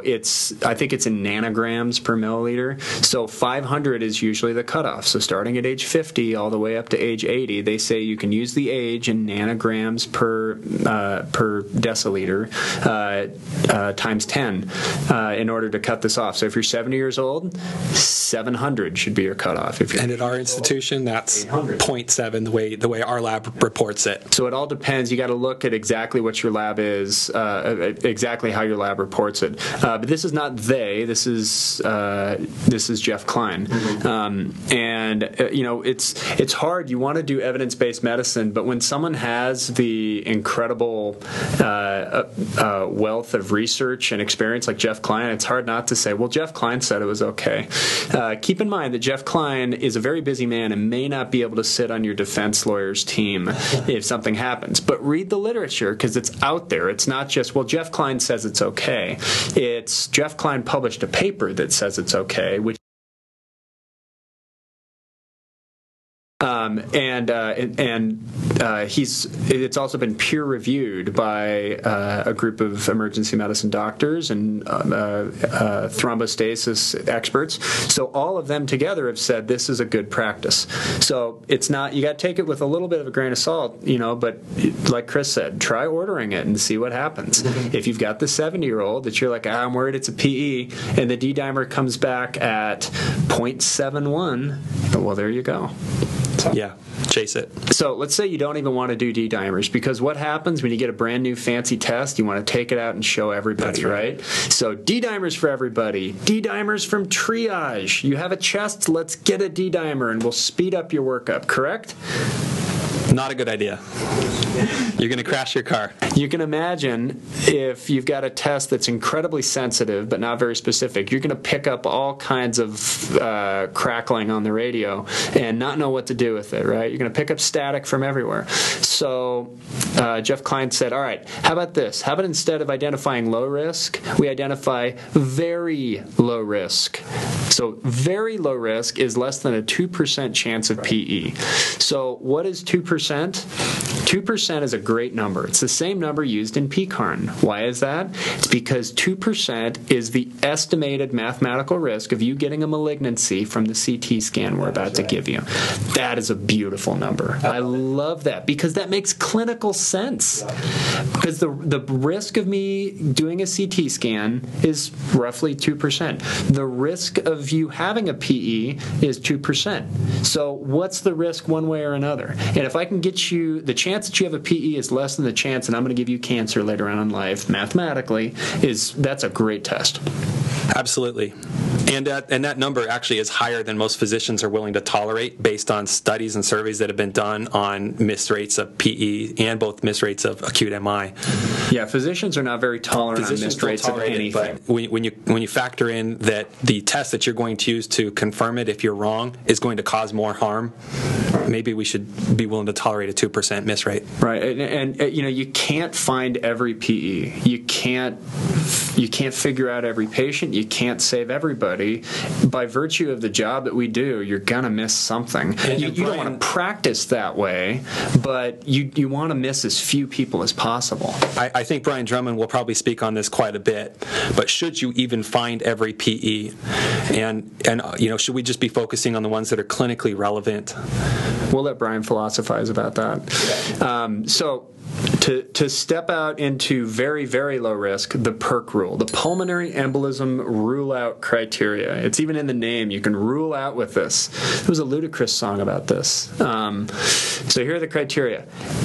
it's I think it's in nanograms per milliliter. So five hundred is usually the cutoff. So starting at age fifty all the way up to age eighty, they say you can use the age in nanograms per uh, per deciliter uh, uh, times ten uh, in order to cut this off. So if you're seventy years old, seven hundred should be your cutoff. If you're and at our institution, that's zero point seven the way the way our lab reports it. So it all depends. You got to look at exactly what your lab is, uh, exactly how your lab reports it. Uh, but this is not they. This is uh, this is Jeff Klein. Mm-hmm. Um, and uh, you know, it's it's hard. You want to do evidence-based medicine, but when someone has the incredible uh, uh, wealth of research and experience like Jeff Klein, it's hard not to say, well, Jeff Klein said it was okay. Uh, keep in mind that Jeff Klein is a very busy man and may not be able to sit on your defense lawyer's team if something happens. But read the literature because it's out there. It's not just, well, Jeff Klein says it's okay. It's Jeff Klein published a paper that says it's okay, which Um, and uh, and uh, he's it's also been peer reviewed by uh, a group of emergency medicine doctors and uh, uh, thrombostasis experts. So all of them together have said this is a good practice. So it's not, you got to take it with a little bit of a grain of salt, you know. But like Chris said, try ordering it and see what happens. Mm-hmm. If you've got the seventy-year-old that you're like, ah, I'm worried it's a P E, and the D dimer comes back at zero point seven one, well, there you go. Yeah, chase it. So let's say you don't even want to do D-dimers, because what happens when you get a brand new fancy test? You want to take it out and show everybody, That's right. right? So D-dimers for everybody. D-dimers from Triage. You have a chest, let's get a D-dimer and we'll speed up your workup, correct? Not a good idea. You're going to crash your car. You can imagine if you've got a test that's incredibly sensitive but not very specific, you're going to pick up all kinds of uh, crackling on the radio and not know what to do with it, right? You're going to pick up static from everywhere. So uh, Jeff Klein said, all right, how about this? How about instead of identifying low risk, we identify very low risk. So very low risk is less than a two percent chance of P E. So what is two percent? two percent is a great number. It's the same number used in P CARN. Why is that? It's because two percent is the estimated mathematical risk of you getting a malignancy from the C T scan we're about to give you. That is a beautiful number. I love that because that makes clinical sense. Because the the risk of me doing a C T scan is roughly two percent. The risk of you having a P E is two percent. So what's the risk one way or another? And if I can get you, the chance that you have a P E is less than the chance that I'm going to give you cancer later on in life, mathematically, is that's a great test. Absolutely. And that, and that number actually is higher than most physicians are willing to tolerate based on studies and surveys that have been done on missed rates of P E and both missed rates of acute M I. Yeah, physicians are not very tolerant physicians on missed rates of anything. It, but when, when, you, when you factor in that the test that you're going to use to confirm it if you're wrong is going to cause more harm, maybe we should be willing to tolerate a two percent miss rate. Right, and, and, and you know, you can't find every P E. You can't you can't figure out every patient. You can't save everybody. By virtue of the job that we do, you're gonna miss something. And, you, and you Brian, don't want to practice that way, but you you want to miss as few people as possible. I, I think Brian Drummond will probably speak on this quite a bit. But should you even find every P E, and and you know, should we just be focusing on the ones that are clinically relevant? We'll let Brian philosophize about that. Um, so. To, to step out into very, very low risk, the PERC rule, the pulmonary embolism rule-out criteria. It's even in the name. You can rule out with this. There was a Ludacris song about this. Um, so here are the criteria.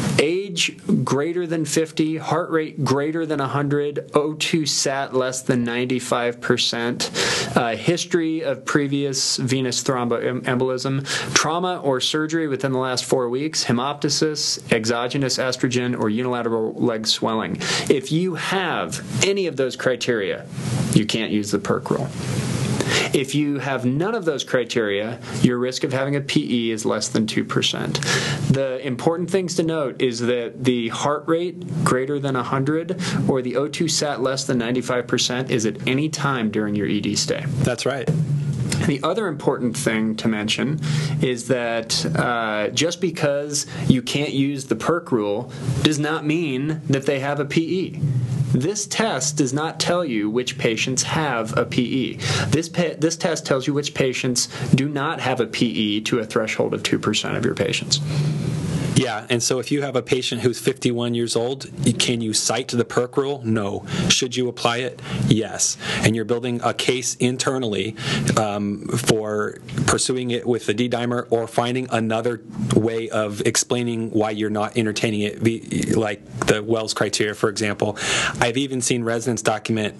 Age greater than fifty, heart rate greater than one hundred, O two sat less than ninety-five percent, uh, history of previous venous thromboembolism, trauma or surgery within the last four weeks, hemoptysis, exogenous estrogen, or unilateral leg swelling. If you have any of those criteria, you can't use the PERC rule. If you have none of those criteria, your risk of having a P E is less than two percent. The important things to note is that the heart rate greater than one hundred or the O two sat less than ninety-five percent is at any time during your E D stay. That's right. The other important thing to mention is that uh, just because you can't use the PERC rule does not mean that they have a P E. This test does not tell you which patients have a P E. This pa- this test tells you which patients do not have a P E to a threshold of two percent of your patients. Yeah, and so if you have a patient who's fifty-one years old, can you cite the PERC rule? No. Should you apply it? Yes. And you're building a case internally um, for pursuing it with the D-dimer or finding another way of explaining why you're not entertaining it, like the Wells criteria, for example. I've even seen residents document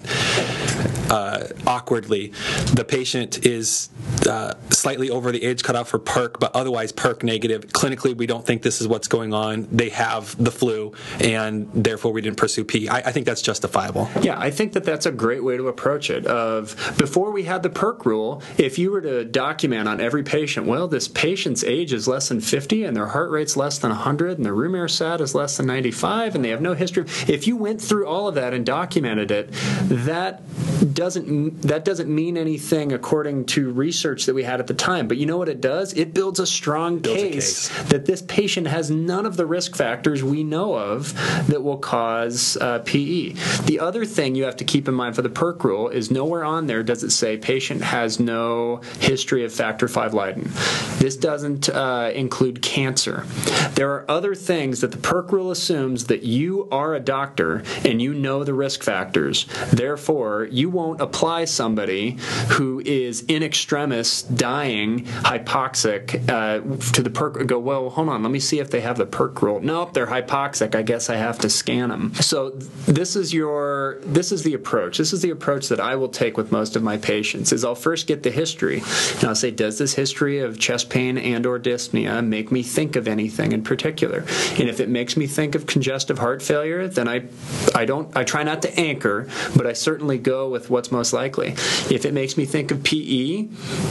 uh, awkwardly the patient is uh, slightly over the age cutoff for PERC, but otherwise PERC negative. Clinically, we don't think this is what's going on. They have the flu, and therefore we didn't pursue P. I, I think that's justifiable. Yeah, I think that that's a great way to approach it. Of before we had the PERC rule, if you were to document on every patient, well, this patient's age is less than fifty, and their heart rate's less than one hundred, and their room air sat is less than ninety-five, and they have no history. If you went through all of that and documented it, that doesn't that doesn't mean anything according to research that we had at the time. But you know what it does? It builds a strong Builds case, a case that this patient has none of the risk factors we know of that will cause uh, P E. The other thing you have to keep in mind for the PERC rule is nowhere on there does it say patient has no history of factor five Leiden. This doesn't uh, include cancer. There are other things that the PERC rule assumes that you are a doctor and you know the risk factors. Therefore, you won't apply somebody who is in extremis, dying, hypoxic, uh, to the PERC. Go, well, hold on, let me see if they have the PERC rule. Nope, they're hypoxic. I guess I have to scan them. So this is your, this is the approach. This is the approach that I will take with most of my patients. Is I'll first get the history, and I'll say, does this history of chest pain and or dyspnea make me think of anything in particular? And if it makes me think of congestive heart failure, then I, I don't, I try not to anchor, but I certainly go with what's most likely. If it makes me think of P E,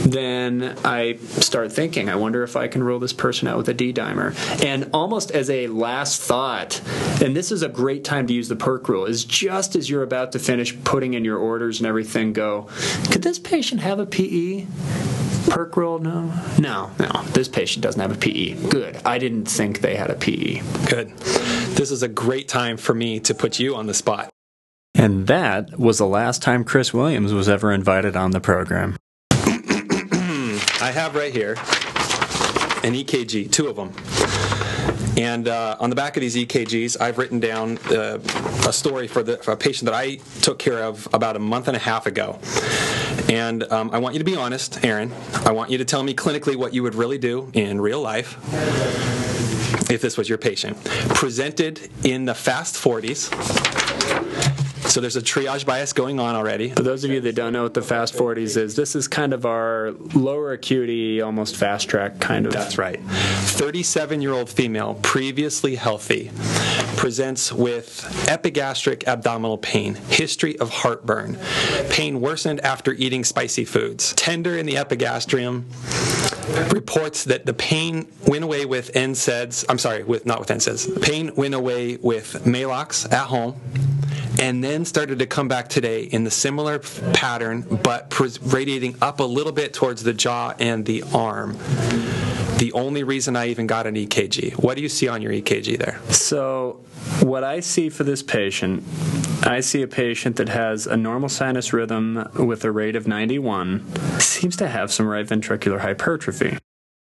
then I start thinking, I wonder if I can rule this person out with a D-dimer. And almost as a last thought, and this is a great time to use the PERC rule, is just as you're about to finish putting in your orders and everything, go, could this patient have a P E? PERC rule? No. No, no. This patient doesn't have a P E. Good. I didn't think they had a P E. Good. This is a great time for me to put you on the spot. And that was the last time Chris Williams was ever invited on the program. I have right here an E K G, two of them. And uh, on the back of these E K Gs, I've written down uh, a story for, the, for a patient that I took care of about a month and a half ago. And um, I want you to be honest, Aaron. I want you to tell me clinically what you would really do in real life if this was your patient. Presented in the fast forties. So there's a triage bias going on already. For those of you that don't know what the fast forties is, this is kind of our lower acuity, almost fast track kind of. That's right. thirty-seven-year-old female, previously healthy, presents with epigastric abdominal pain, history of heartburn, pain worsened after eating spicy foods, tender in the epigastrium, reports that the pain went away with N SAIDs, I'm sorry, with not with N SAIDs, pain went away with Maalox at home, and then started to come back today in the similar pattern, but radiating up a little bit towards the jaw and the arm. The only reason I even got an E K G. What do you see on your E K G there? So what I see for this patient, I see a patient that has a normal sinus rhythm with a rate of ninety-one, seems to have some right ventricular hypertrophy.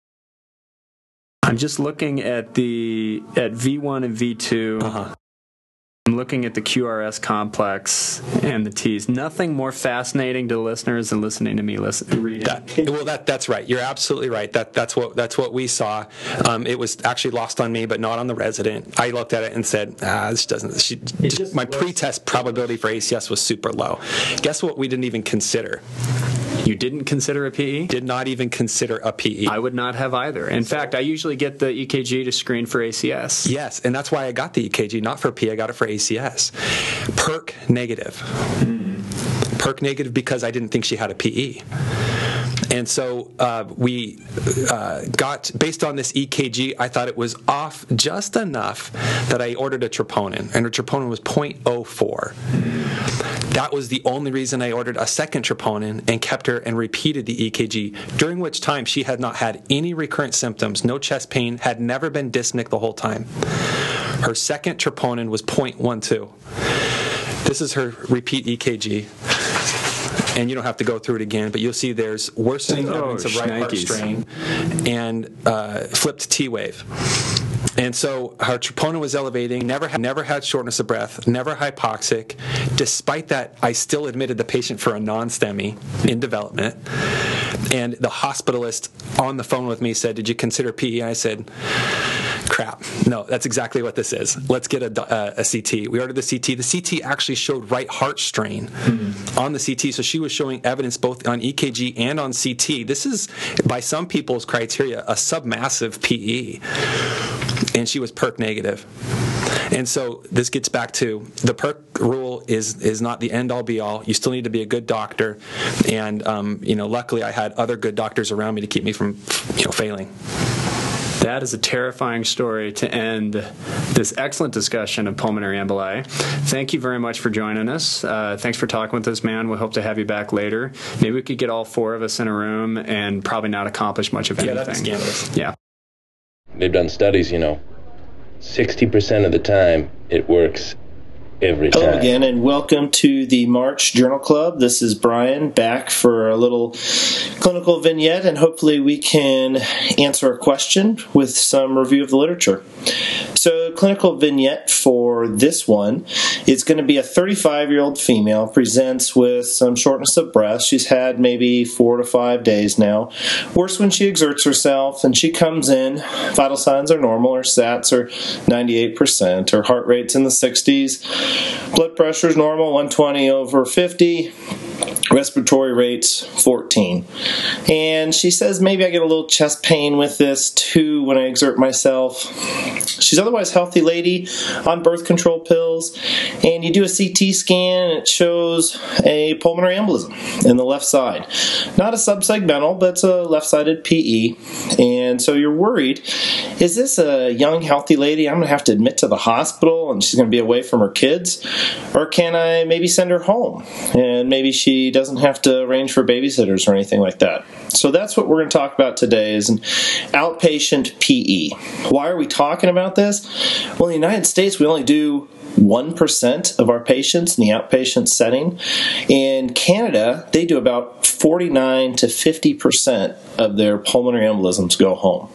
I'm just looking at the at V one and V two. Uh-huh. I'm looking at the Q R S complex and the T's. Nothing more fascinating to listeners than listening to me listen, read that, well, that that's right. You're absolutely right. That that's what that's what we saw. Um, it was actually lost on me, but not on the resident. I looked at it and said, "Ah, this doesn't." She, just, my pre-test probability for A C S was super low. Guess what? We didn't even consider. You didn't consider a P E? Did not even consider a P E. I would not have either. In fact, I usually get the E K G to screen for A C S. Yes, and that's why I got the E K G, not for P. I got it for A C S. PERC negative. Mm. PERC negative because I didn't think she had a P E. And so uh, we uh, got, based on this E K G, I thought it was off just enough that I ordered a troponin, and her troponin was zero point zero four. That was the only reason I ordered a second troponin and kept her and repeated the E K G, during which time she had not had any recurrent symptoms, no chest pain, had never been dyspneic the whole time. Her second troponin was zero point one two. This is her repeat E K G. And you don't have to go through it again, but you'll see there's worsening oh, evidence of right heart strain and uh, flipped T wave. And so her troponin was elevating, never had, never had shortness of breath, never hypoxic. Despite that, I still admitted the patient for a non-STEMI in development. And the hospitalist on the phone with me said, "Did you consider P E?" I said, "Crap. No, that's exactly what this is. Let's get a, a, a C T." We ordered the C T. The C T actually showed right heart strain mm-hmm. on the C T. So she was showing evidence both on E K G and on C T. This is, by some people's criteria, a submassive P E. And she was PERC negative. And so this gets back to the PERC rule is is not the end all be all. You still need to be a good doctor, and um, you know, luckily I had other good doctors around me to keep me from you know failing. That is a terrifying story to end this excellent discussion of pulmonary emboli. Thank you very much for joining us. Uh, thanks for talking with us, man. We hope to have you back later. Maybe we could get all four of us in a room and probably not accomplish much of anything. Yeah, that'd be scandalous. Yeah. They've done studies, you know. sixty percent of the time, it works every time. Hello again, and welcome to the March Journal Club. This is Brian, back for a little clinical vignette, and hopefully we can answer a question with some review of the literature. So, clinical vignette for this one is going to be a thirty-five-year-old female, presents with some shortness of breath. She's had maybe four to five days now. Worse when she exerts herself, and she comes in. Vital signs are normal. Her sats are ninety-eight percent. Her heart rate's in the sixties. Blood pressure is normal, one twenty over fifty. Respiratory rates, fourteen. And she says, maybe I get a little chest pain with this too when I exert myself. She's otherwise healthy lady on birth control pills. And you do a C T scan, and it shows a pulmonary embolism in the left side. Not a subsegmental, but it's a left-sided P E. And so you're worried, is this a young, healthy lady I'm going to have to admit to the hospital and she's going to be away from her kids? Or can I maybe send her home? And maybe she doesn't have to arrange for babysitters or anything like that. So that's what we're going to talk about today, is an outpatient P E. Why are we talking about this? Well, in the United States, we only do one percent of our patients in the outpatient setting. In Canada, they do about forty-nine to fifty percent of their pulmonary embolisms go home.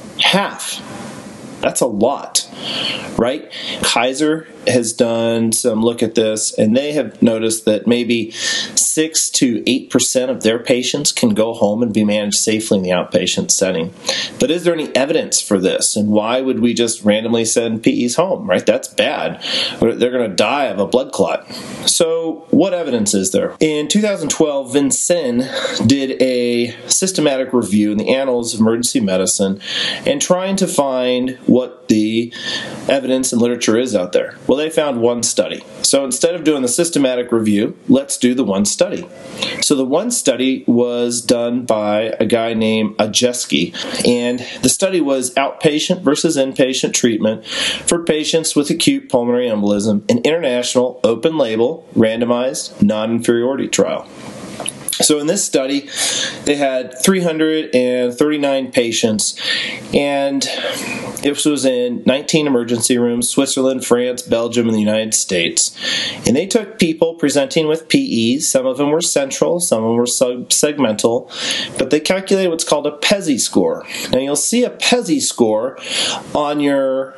Half. That's a lot, right? Kaiser has done some look at this, and they have noticed that maybe six to eight percent of their patients can go home and be managed safely in the outpatient setting. But is there any evidence for this? And why would we just randomly send P Es home, right? That's bad. They're going to die of a blood clot. So what evidence is there? In two thousand twelve, Vincennes did a systematic review in the Annals of Emergency Medicine and trying to find what the evidence and literature is out there. Well, they found one study. So instead of doing the systematic review, let's do the one study. So the one study was done by a guy named Ajeski, and the study was outpatient versus inpatient treatment for patients with acute pulmonary embolism, an international open-label, randomized, non-inferiority trial. So in this study, they had three hundred thirty-nine patients, and this was in nineteen emergency rooms, Switzerland, France, Belgium, and the United States. And they took people presenting with P Es. Some of them were central, some of them were subsegmental, but they calculated what's called a P E S I score. Now you'll see a P E S I score on your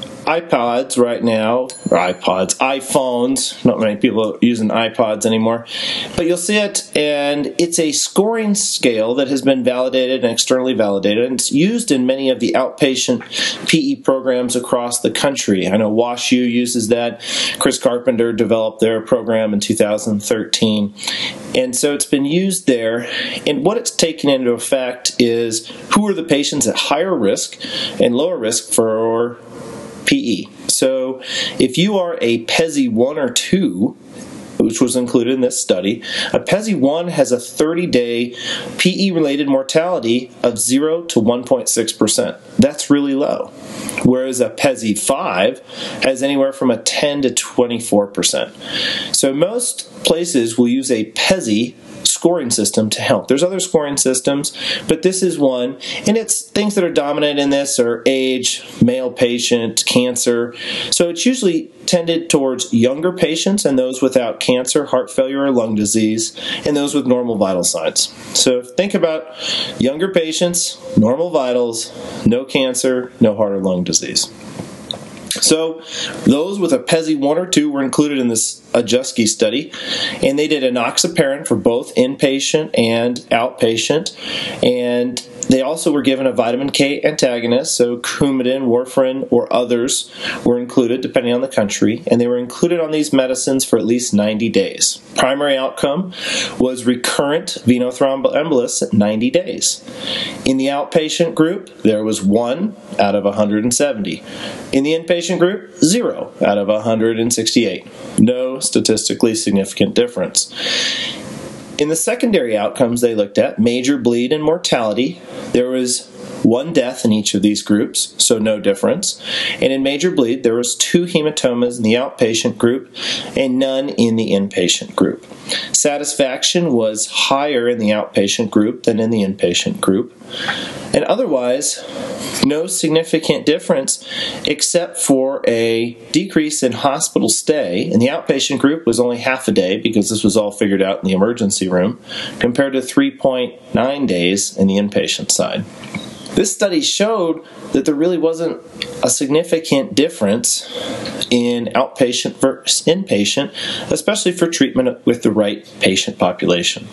iPods right now, or iPods, iPhones. Not many people are using iPods anymore. But you'll see it, and it's a scoring scale that has been validated and externally validated, and it's used in many of the outpatient P E programs across the country. I know WashU uses that. Chris Carpenter developed their program in two thousand thirteen. And so it's been used there, and what it's taken into effect is who are the patients at higher risk and lower risk for P E. So if you are a P E S I one or two, which was included in this study, a P E S I one has a thirty-day P E-related mortality of zero to one point six percent. That's really low. Whereas a P E S I five has anywhere from a ten to twenty-four percent. So most places will use a P E S I scoring system to help. There's other scoring systems, but this is one, and it's things that are dominant in this are age, male patient, cancer. So it's usually tended towards younger patients and those without cancer, heart failure, or lung disease, and those with normal vital signs. So think about younger patients, normal vitals, no cancer, no heart or lung disease. So those with a P E S I one or two were included in this Ajusky study, and they did enoxaparin for both inpatient and outpatient, and they also were given a vitamin K antagonist, so Coumadin, warfarin, or others were included depending on the country, and they were included on these medicines for at least ninety days. Primary outcome was recurrent venothromboembolus at ninety days. In the outpatient group, there was one out of one hundred seventy. In the inpatient group, zero out of one hundred sixty-eight. No statistically significant difference. In the secondary outcomes they looked at, major bleed and mortality, there was one death in each of these groups, so no difference. And in major bleed, there was two hematomas in the outpatient group and none in the inpatient group. Satisfaction was higher in the outpatient group than in the inpatient group. And otherwise, no significant difference except for a decrease in hospital stay. In the outpatient group was only half a day because this was all figured out in the emergency room, compared to three point nine days in the inpatient side. This study showed that there really wasn't a significant difference in outpatient versus inpatient, especially for treatment with the right patient population.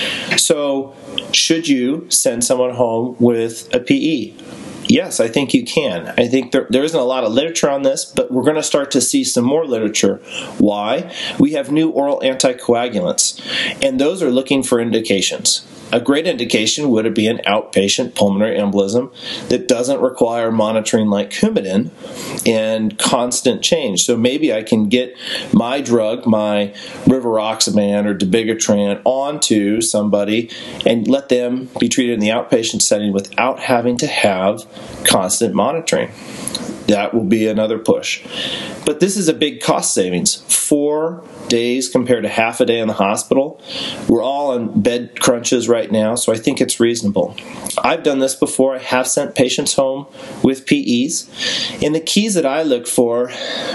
So, should you send someone home with a P E? Yes, I think you can. I think there, there isn't a lot of literature on this, but we're going to start to see some more literature. Why? We have new oral anticoagulants, and those are looking for indications. A great indication would be an outpatient pulmonary embolism that doesn't require monitoring like Coumadin and constant change. So maybe I can get my drug, my rivaroxaban or dabigatran, onto somebody and let them be treated in the outpatient setting without having to have constant monitoring. That will be another push. But this is a big cost savings. Four days compared to half a day in the hospital. We're all on bed crunches right now, so I think it's reasonable. I've done this before. I have sent patients home with P Es. And the keys that I look for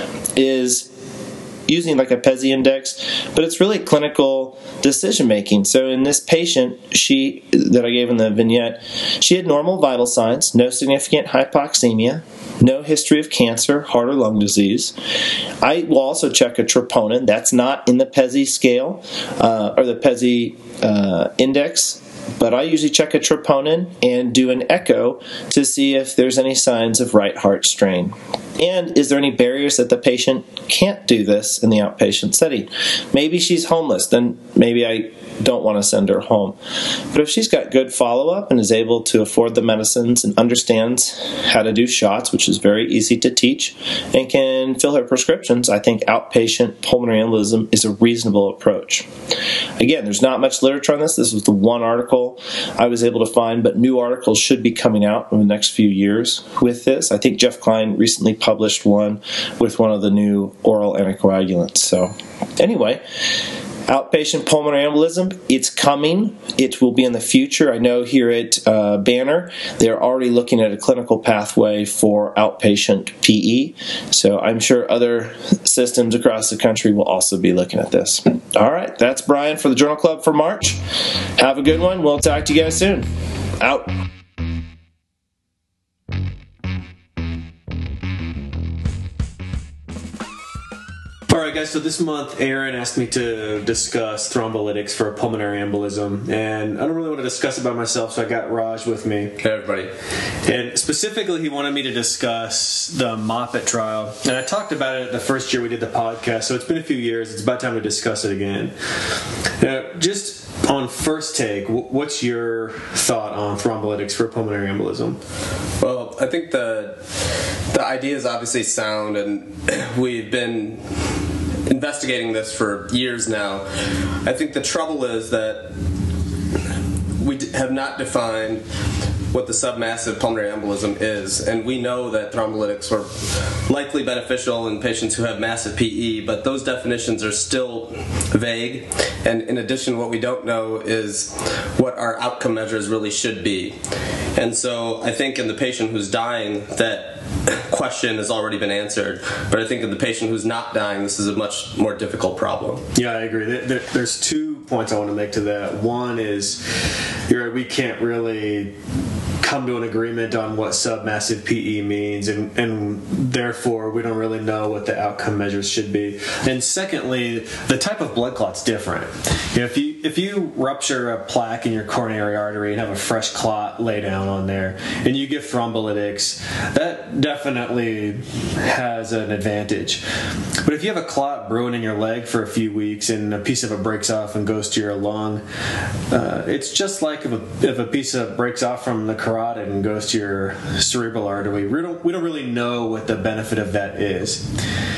is using like a P E S I index, but it's really clinical decision making. So in this patient, she that I gave in the vignette, she had normal vital signs, no significant hypoxemia, no history of cancer, heart or lung disease. I will also check a troponin. That's not in the P E S I scale uh, or the P E S I uh, index. But I usually check a troponin and do an echo to see if there's any signs of right heart strain. And is there any barriers that the patient can't do this in the outpatient setting? Maybe she's homeless, then maybe I don't want to send her home. But if she's got good follow-up and is able to afford the medicines and understands how to do shots, which is very easy to teach, and can fill her prescriptions, I think outpatient pulmonary embolism is a reasonable approach. Again, there's not much literature on this. This was the one article I was able to find, but new articles should be coming out in the next few years with this. I think Jeff Klein recently published one with one of the new oral anticoagulants. So anyway, outpatient pulmonary embolism, it's coming. It will be in the future. I know here at uh, Banner, they're already looking at a clinical pathway for outpatient P E. So I'm sure other systems across the country will also be looking at this. All right, that's Brian for the Journal Club for March. Have a good one. We'll talk to you guys soon. Out. All right, guys, so this month Aaron asked me to discuss thrombolytics for pulmonary embolism, and I don't really want to discuss it by myself, so I got Raj with me. Hey, everybody. And specifically, he wanted me to discuss the Moffitt trial, and I talked about it the first year we did the podcast, so it's been a few years. It's about time to discuss it again. Now, just on first take, what's your thought on thrombolytics for pulmonary embolism? Well, I think the the idea is obviously sound, and we've been investigating this for years now. I think the trouble is that we have not defined what the submassive pulmonary embolism is, and we know that thrombolytics are likely beneficial in patients who have massive P E, but those definitions are still vague, and in addition, what we don't know is what our outcome measures really should be. And so I think in the patient who's dying, that question has already been answered, but I think in the patient who's not dying, this is a much more difficult problem. Yeah, I agree. There, there's two points I want to make to that. One is, you're right, we can't really come to an agreement on what submassive P E means, and, and therefore we don't really know what the outcome measures should be. And secondly, the type of blood clot's different. You know, if you if you rupture a plaque in your coronary artery and have a fresh clot lay down on there, and you give thrombolytics, that definitely has an advantage. But if you have a clot brewing in your leg for a few weeks and a piece of it breaks off and goes to your lung, uh, it's just like if a, if a piece of breaks off from the carotid and goes to your cerebral artery. We don't we don't really know what the benefit of that is.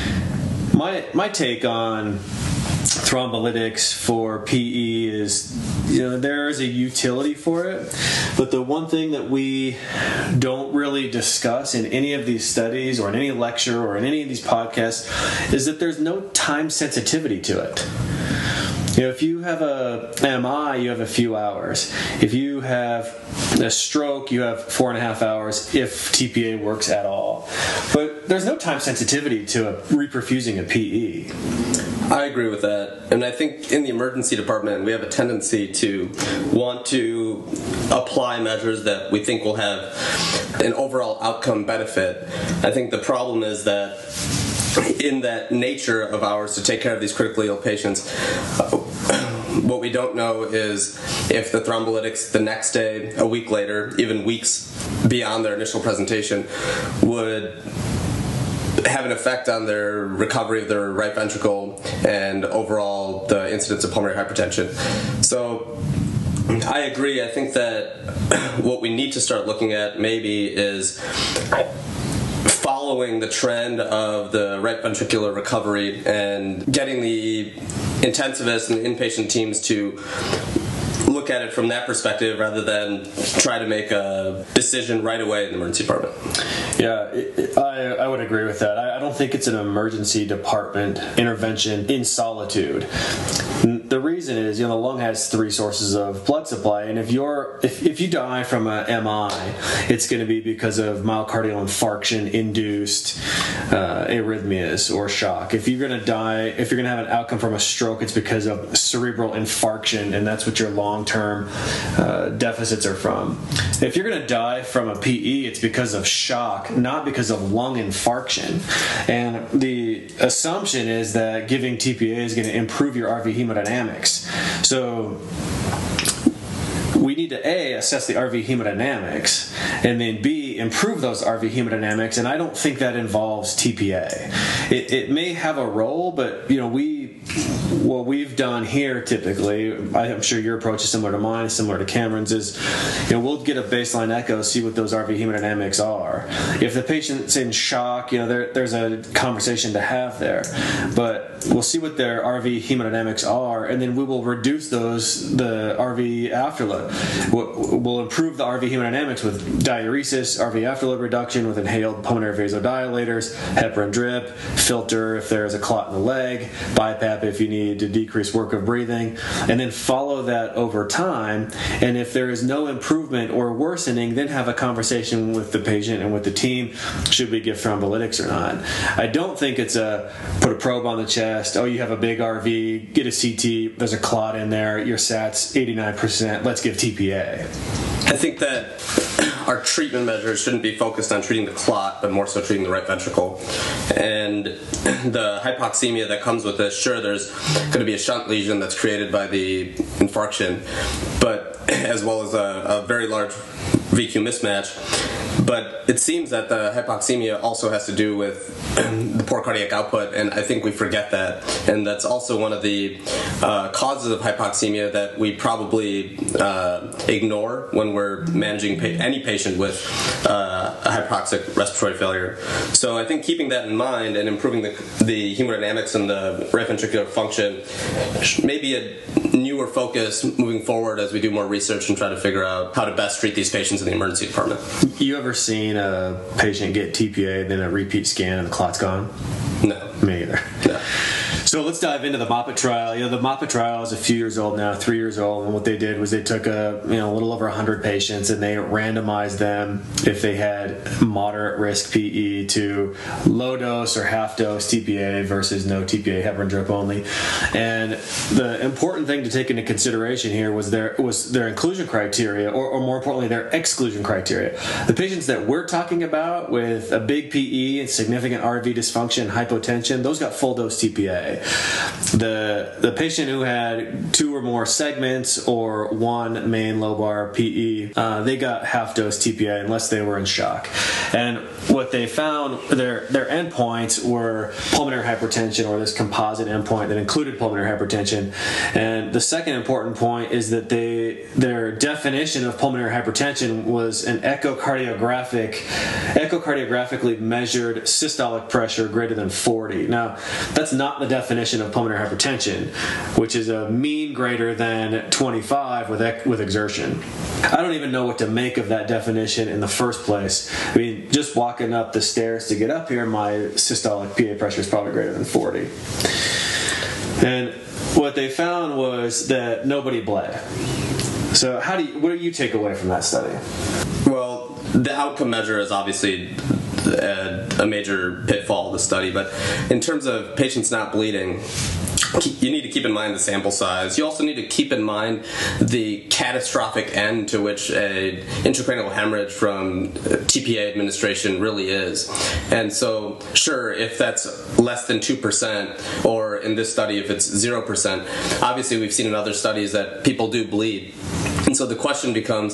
My my take on thrombolytics for P E is, you know, there is a utility for it, but the one thing that we don't really discuss in any of these studies or in any lecture or in any of these podcasts is that there's no time sensitivity to it. You know, if you have a M I, you have a few hours. If you have a stroke, you have four and a half hours if T P A works at all. But there's no time sensitivity to a, reperfusing a P E. I agree with that. And I think in the emergency department, we have a tendency to want to apply measures that we think will have an overall outcome benefit. I think the problem is that in that nature of ours to take care of these critically ill patients, uh, what we don't know is if the thrombolytics the next day, a week later, even weeks beyond their initial presentation, would have an effect on their recovery of their right ventricle and overall the incidence of pulmonary hypertension. So I agree. I think that what we need to start looking at maybe is following the trend of the right ventricular recovery and getting the intensivists and the inpatient teams to look at it from that perspective rather than try to make a decision right away in the emergency department. Yeah, it, it, I, I would agree with that. I, I don't think it's an emergency department intervention in solitude. The reason is, you know, the lung has three sources of blood supply, and if you're if, if you die from a M I, it's going to be because of myocardial infarction induced uh, arrhythmias or shock. If you're going to die, if you're going to have an outcome from a stroke, it's because of cerebral infarction, and that's what your long-term uh, deficits are from. If you're going to die from a P E, it's because of shock, not because of lung infarction. And the assumption is that giving T P A is going to improve your R V hemodynamics. So we need to A, assess the R V hemodynamics, and then B, improve those R V hemodynamics, and I don't think that involves T P A. It, it may have a role, but, you know, we what we've done here typically, I'm sure your approach is similar to mine, similar to Cameron's, is, you know, we'll get a baseline echo, see what those R V hemodynamics are. If the patient's in shock, you know, there, there's a conversation to have there, but we'll see what their R V hemodynamics are, and then we will reduce those, the R V afterload. We'll, we'll improve the R V hemodynamics with diuresis, R V afterload reduction with inhaled pulmonary vasodilators, heparin drip, filter if there's a clot in the leg, BiPAP if you need to decrease work of breathing, and then follow that over time. And if there is no improvement or worsening, then have a conversation with the patient and with the team, should we give thrombolytics or not. I don't think it's a put a probe on the chest, oh, you have a big R V, get a C T, there's a clot in there, your S A T's eighty-nine percent, let's give T P A. I think that our treatment measures shouldn't be focused on treating the clot, but more so treating the right ventricle. And the hypoxemia that comes with this, sure, there's going to be a shunt lesion that's created by the infarction, but as well as a, a very large V Q mismatch. But it seems that the hypoxemia also has to do with the poor cardiac output, and I think we forget that. And that's also one of the uh, causes of hypoxemia that we probably uh, ignore when we're managing pa- any patient with uh, a hypoxic respiratory failure. So I think keeping that in mind and improving the, the hemodynamics and the right ventricular function may be a newer focus moving forward as we do more research and try to figure out how to best treat these patients in the emergency department. You ever seen a patient get T P A, then a repeat scan, and the clot's gone? No. Me either. No. So let's dive into the Moffitt trial. You know, the Moffitt trial is a few years old now, three years old, and what they did was they took a you know a little over one hundred patients and they randomized them if they had moderate risk P E to low dose or half dose T P A versus no T P A, heparin drip only. And the important thing to take into consideration here was their was their inclusion criteria, or, or more importantly, their exclusion criteria. The patients that we're talking about with a big P E and significant R V dysfunction, hypotension, those got full dose T P A. The the patient who had two or more segments or one main lobar P E, uh, they got half dose T P A unless they were in shock. And what they found, their their endpoints were pulmonary hypertension, or this composite endpoint that included pulmonary hypertension. And the second important point is that they their definition of pulmonary hypertension was an echocardiographic, echocardiographically measured systolic pressure greater than forty. Now, that's not the definition of pulmonary hypertension, which is a mean greater than twenty-five with ec- with exertion. I don't even know what to make of that definition in the first place. I mean, just walking up the stairs to get up here, my systolic P A pressure is probably greater than forty. And what they found was that nobody bled. So how do you, what do you take away from that study? Well, the outcome measure is obviously a, a major pitfall of the study, but in terms of patients not bleeding, you need to keep in mind the sample size. You also need to keep in mind the catastrophic end to which a intracranial hemorrhage from T P A administration really is. And so, sure, if that's less than two percent, or in this study, if it's zero percent, obviously we've seen in other studies that people do bleed. And so the question becomes,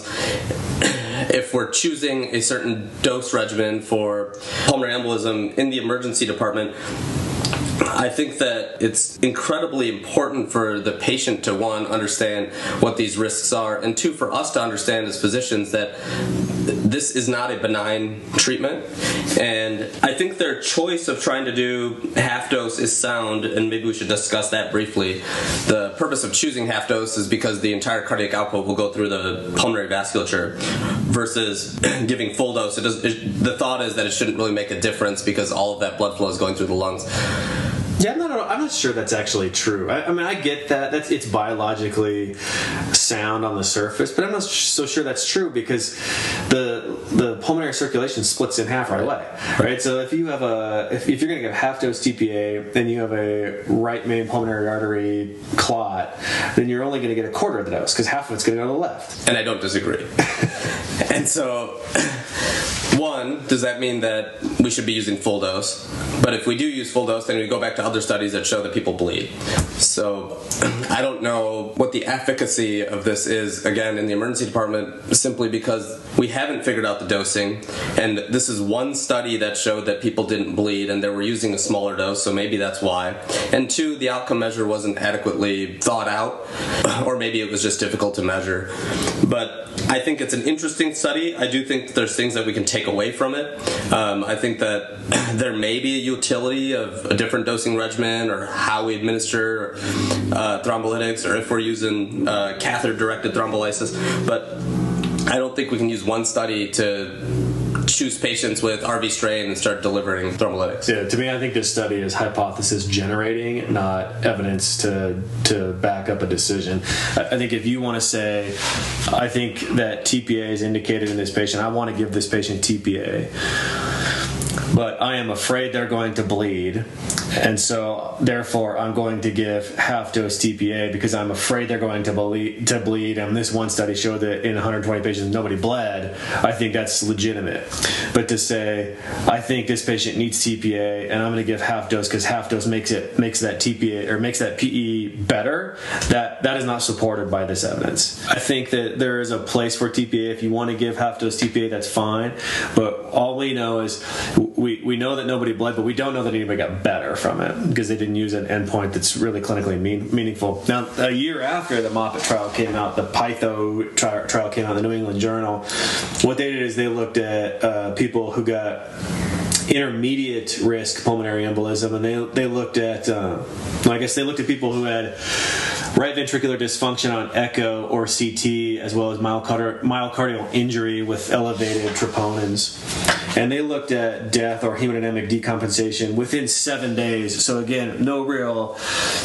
if we're choosing a certain dose regimen for pulmonary embolism in the emergency department, I think that it's incredibly important for the patient to, one, understand what these risks are, and two, for us to understand as physicians that this is not a benign treatment. And I think their choice of trying to do half dose is sound, and maybe we should discuss that briefly. The purpose of choosing half dose is because the entire cardiac output will go through the pulmonary vasculature, versus giving full dose. It does, it, the thought is that it shouldn't really make a difference because all of that blood flow is going through the lungs. Yeah, I'm not. I'm not sure that's actually true. I, I mean, I get that. That's it's biologically sound on the surface, but I'm not so sure that's true because the the pulmonary circulation splits in half right away, right? So if you have a if, if you're going to give half dose T P A and you have a right main pulmonary artery clot, then you're only going to get a quarter of the dose because half of it's going to go to the left. And I don't disagree. And so, one, does that mean that we should be using full dose? But if we do use full dose, then we go back to other studies that show that people bleed. So I don't know what the efficacy of this is, again, in the emergency department, simply because we haven't figured out the dosing. And this is one study that showed that people didn't bleed, and they were using a smaller dose, so maybe that's why. And two, the outcome measure wasn't adequately thought out, or maybe it was just difficult to measure. But I think it's an interesting study. I do think there's things that we can take away from it. Um, I think that there may be a utility of a different dosing regimen, or how we administer uh, thrombolytics, or if we're using uh, catheter-directed thrombolysis. But I don't think we can use one study to choose patients with R V strain and start delivering thrombolytics. Yeah, to me, I think this study is hypothesis generating, not evidence to to back up a decision. I think if you want to say, I think that T P A is indicated in this patient, I want to give this patient T P A, but I am afraid they're going to bleed, and so therefore I'm going to give half dose T P A because I'm afraid they're going to bleed, to bleed, and this one study showed that in one hundred twenty patients nobody bled. I think that's legitimate. But to say, I think this patient needs T P A and I'm going to give half dose because half dose makes it makes that T P A or makes that P E better, that that is not supported by this evidence. I think that there is a place for T P A. If you want to give half dose T P A, that's fine. But all we know is we we know that nobody bled, but we don't know that anybody got better from it because they didn't use an endpoint that's really clinically mean, meaningful. Now, a year after the Moffitt trial came out, the Pytho tri- trial came out in the New England Journal. What they did is they looked at uh, people who got intermediate risk pulmonary embolism, and they they looked at, uh, I guess they looked at people who had right ventricular dysfunction on echo or C T, as well as myocardial, myocardial injury with elevated troponins. And they looked at death or hemodynamic decompensation within seven days. So again, no real,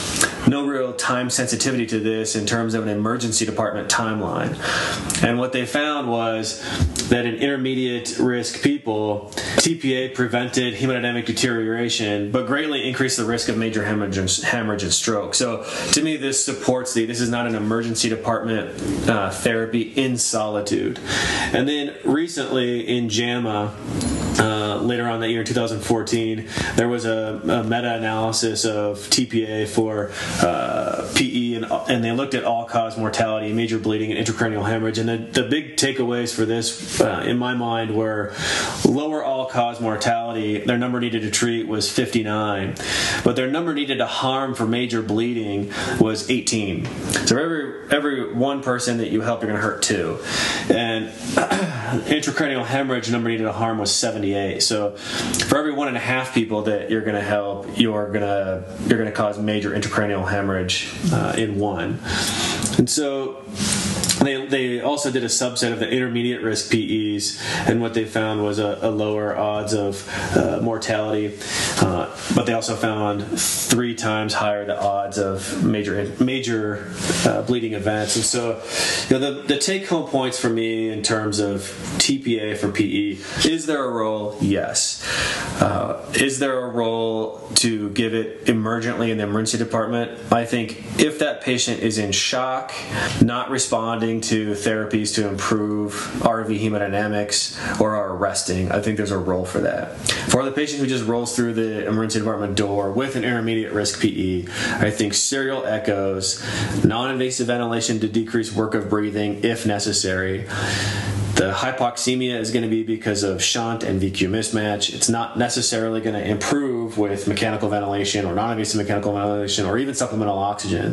no real time sensitivity to this in terms of an emergency department timeline. And what they found was that in intermediate risk people, T P A prevented hemodynamic deterioration, but greatly increased the risk of major hemorrhage and, hemorrhage and stroke. So to me, this supports the, this is not an emergency department uh, therapy in solitude. And then recently in JAMA, Uh, later on that year in two thousand fourteen, there was a, a meta-analysis of T P A for uh, P E, and, and they looked at all-cause mortality, major bleeding, and intracranial hemorrhage. And the, the big takeaways for this, uh, in my mind, were lower all-cause mortality. Their number needed to treat was fifty-nine, but their number needed to harm for major bleeding was eighteen. So every every one person that you help, you're going to hurt two. And intracranial hemorrhage number needed to harm was seventy-eight. So for every one and a half people that you're going to help, you're going to you're going to cause major intracranial hemorrhage uh, in one. And so They, they also did a subset of the intermediate risk P Es, and what they found was a, a lower odds of uh, mortality, uh, but they also found three times higher the odds of major major uh, bleeding events. And so, you know, the, the take-home points for me in terms of T P A for P E: is there a role? Yes. Uh, is there a role to give it emergently in the emergency department? I think if that patient is in shock, not responding to therapies to improve R V hemodynamics, or are arresting, I think there's a role for that. For the patient who just rolls through the emergency department door with an intermediate risk P E, I think serial echoes, non-invasive ventilation to decrease work of breathing if necessary. The hypoxemia is going to be because of shunt and V Q mismatch. It's not necessarily going to improve with mechanical ventilation or non-invasive mechanical ventilation or even supplemental oxygen.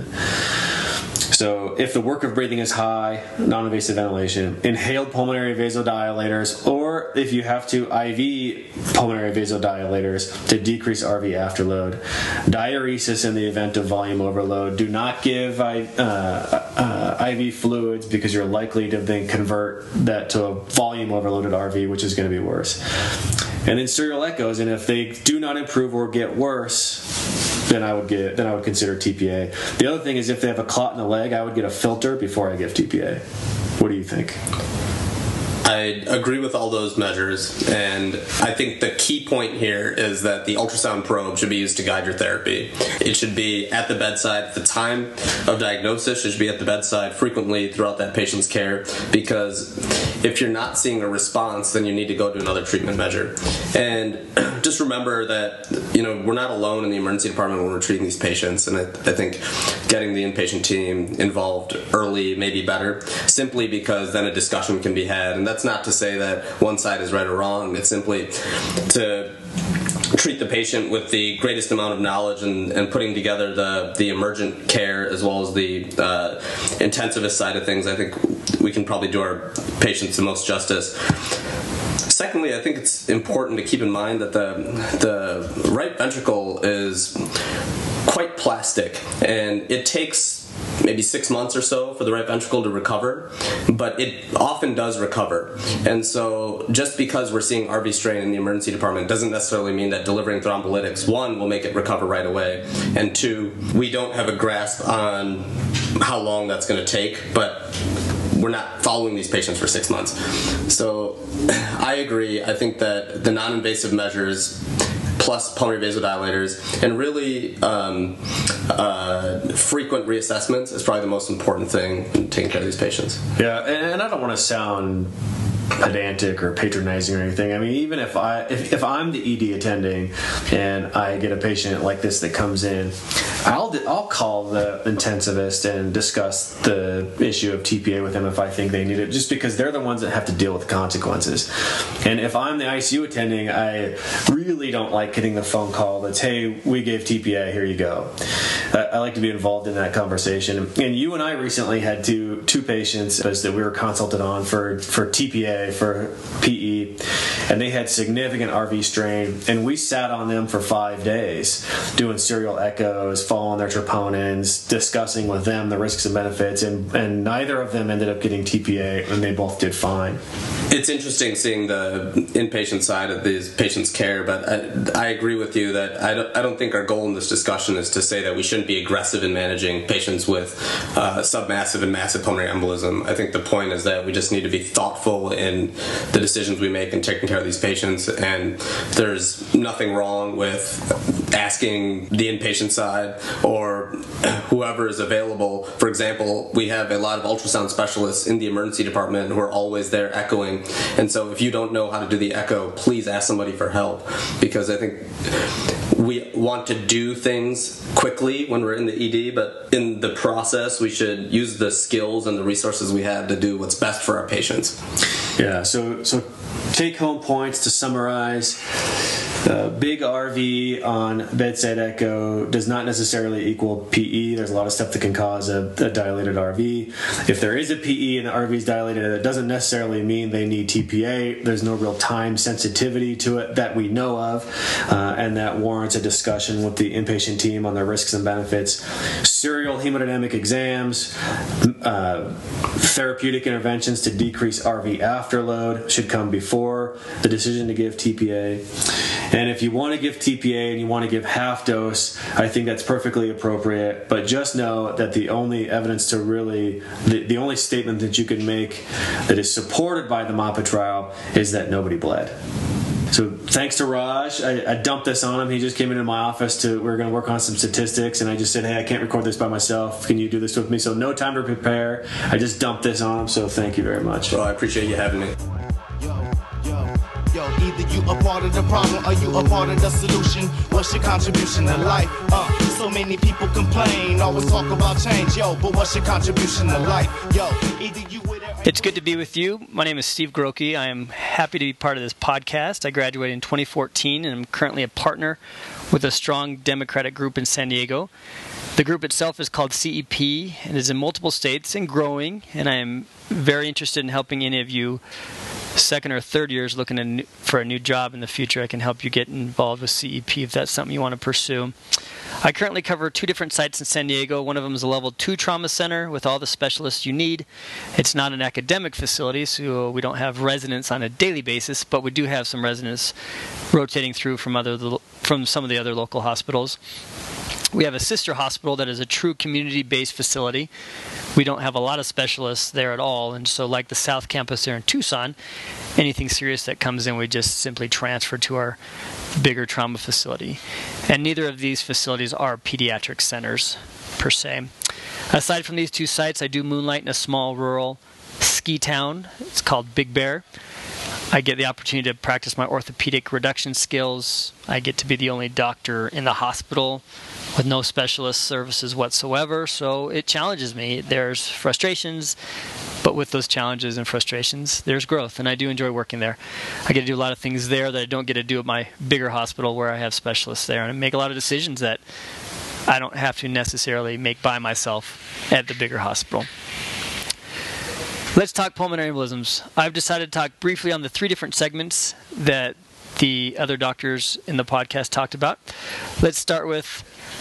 So if the work of breathing is high, non-invasive ventilation, inhaled pulmonary vasodilators, or if you have to, I V pulmonary vasodilators to decrease R V afterload. Diuresis in the event of volume overload. Do not give I, uh, uh, I V fluids, because you're likely to then convert that to a volume overloaded R V, which is going to be worse. And then serial echoes, and if they do not improve or get worse, then I would get then I would consider T P A. The other thing is, if they have a clot in the leg, I would get a filter before I give T P A. What do you think? I agree with all those measures, and I think the key point here is that the ultrasound probe should be used to guide your therapy. It should be at the bedside at the time of diagnosis. It should be at the bedside frequently throughout that patient's care, because if you're not seeing a response, then you need to go to another treatment measure. And just remember that, you know, we're not alone in the emergency department when we're treating these patients, and I, I think getting the inpatient team involved early may be better, simply because then a discussion can be had. And that's not to say that one side is right or wrong. It's simply to treat the patient with the greatest amount of knowledge, and, and putting together the, the emergent care as well as the uh, intensivist side of things. I think we can probably do our patients the most justice. Secondly, I think it's important to keep in mind that the the right ventricle is quite plastic, and it takes maybe six months or so for the right ventricle to recover, but it often does recover. And so just because we're seeing R V strain in the emergency department doesn't necessarily mean that delivering thrombolytics, one, will make it recover right away, and two, we don't have a grasp on how long that's going to take, but we're not following these patients for six months. So I agree. I think that the non-invasive measures plus pulmonary vasodilators, and really um, uh, frequent reassessments is probably the most important thing in taking care of these patients. Yeah, and I don't want to sound pedantic or patronizing or anything. I mean, even if I if, if I'm the E D attending and I get a patient like this that comes in, I'll I'll call the intensivist and discuss the issue of T P A with them if I think they need it, just because they're the ones that have to deal with the consequences. And if I'm the I C U attending, I really don't like getting the phone call that's, hey, we gave T P A, here you go. I, I like to be involved in that conversation. And you and I recently had two two patients that we were consulted on for, for T P A A for P E, and they had significant R V strain, and we sat on them for five days doing serial echoes, following their troponins, discussing with them the risks and benefits, and, and neither of them ended up getting T P A, and they both did fine. It's interesting seeing the inpatient side of these patients' care, but I, I agree with you that I don't, I don't think our goal in this discussion is to say that we shouldn't be aggressive in managing patients with uh, submassive and massive pulmonary embolism. I think the point is that we just need to be thoughtful in the decisions we make in taking care of these patients, and there's nothing wrong with asking the inpatient side or whoever is available. For example, we have a lot of ultrasound specialists in the emergency department who are always there echoing, and so if you don't know how to do the echo, please ask somebody for help, because I think we want to do things quickly when we're in the E D, but in the process we should use the skills and the resources we have to do what's best for our patients. Yeah, so so take home points to summarize. Uh, big R V on bedside echo does not necessarily equal P E. There's a lot of stuff that can cause a, a dilated R V. If there is a P E and the R V is dilated, that doesn't necessarily mean they need T P A. There's no real time sensitivity to it that we know of, uh, and that warrants a discussion with the inpatient team on their risks and benefits. Serial hemodynamic exams, uh, therapeutic interventions to decrease R V afterload should come before the decision to give T P A. And if you want to give T P A and you want to give half dose, I think that's perfectly appropriate. But just know that the only evidence to really, the, the only statement that you can make that is supported by the Moffitt trial is that nobody bled. So thanks to Raj, I, I dumped this on him. He just came into my office to, we we're going to work on some statistics, and I just said, hey, I can't record this by myself. Can you do this with me? So no time to prepare. I just dumped this on him, so thank you very much. Well, I appreciate you having me. Yo, either you a part of the problem or you a part of the solution. What's your contribution to life? Uh, so many people complain, always talk about change. Yo, but what's your contribution to life? Yo, either you with it. It's good to be with you. My name is Steve Grokey. I am happy to be part of this podcast. I graduated in twenty fourteen and I'm currently a partner with a strong Democratic group in San Diego. The group itself is called C E P and is in multiple states and growing, and I am very interested in helping any of you second or third years looking in, for a new job in the future. I can help you get involved with C E P if that's something you want to pursue. I currently cover two different sites in San Diego. One of them is a level two trauma center with all the specialists you need. It's not an academic facility, so we don't have residents on a daily basis, but we do have some residents rotating through from other from some of the other local hospitals. We have a sister hospital that is a true community-based facility. We don't have a lot of specialists there at all, and so like the South Campus there in Tucson, anything serious that comes in, we just simply transfer to our bigger trauma facility. And neither of these facilities are pediatric centers, per se. Aside from these two sites, I do moonlight in a small rural ski town. It's called Big Bear. I get the opportunity to practice my orthopedic reduction skills. I get to be the only doctor in the hospital with no specialist services whatsoever, so it challenges me. There's frustrations, but with those challenges and frustrations, there's growth, and I do enjoy working there. I get to do a lot of things there that I don't get to do at my bigger hospital where I have specialists there, and I make a lot of decisions that I don't have to necessarily make by myself at the bigger hospital. Let's talk pulmonary embolisms. I've decided to talk briefly on the three different segments that the other doctors in the podcast talked about. Let's start with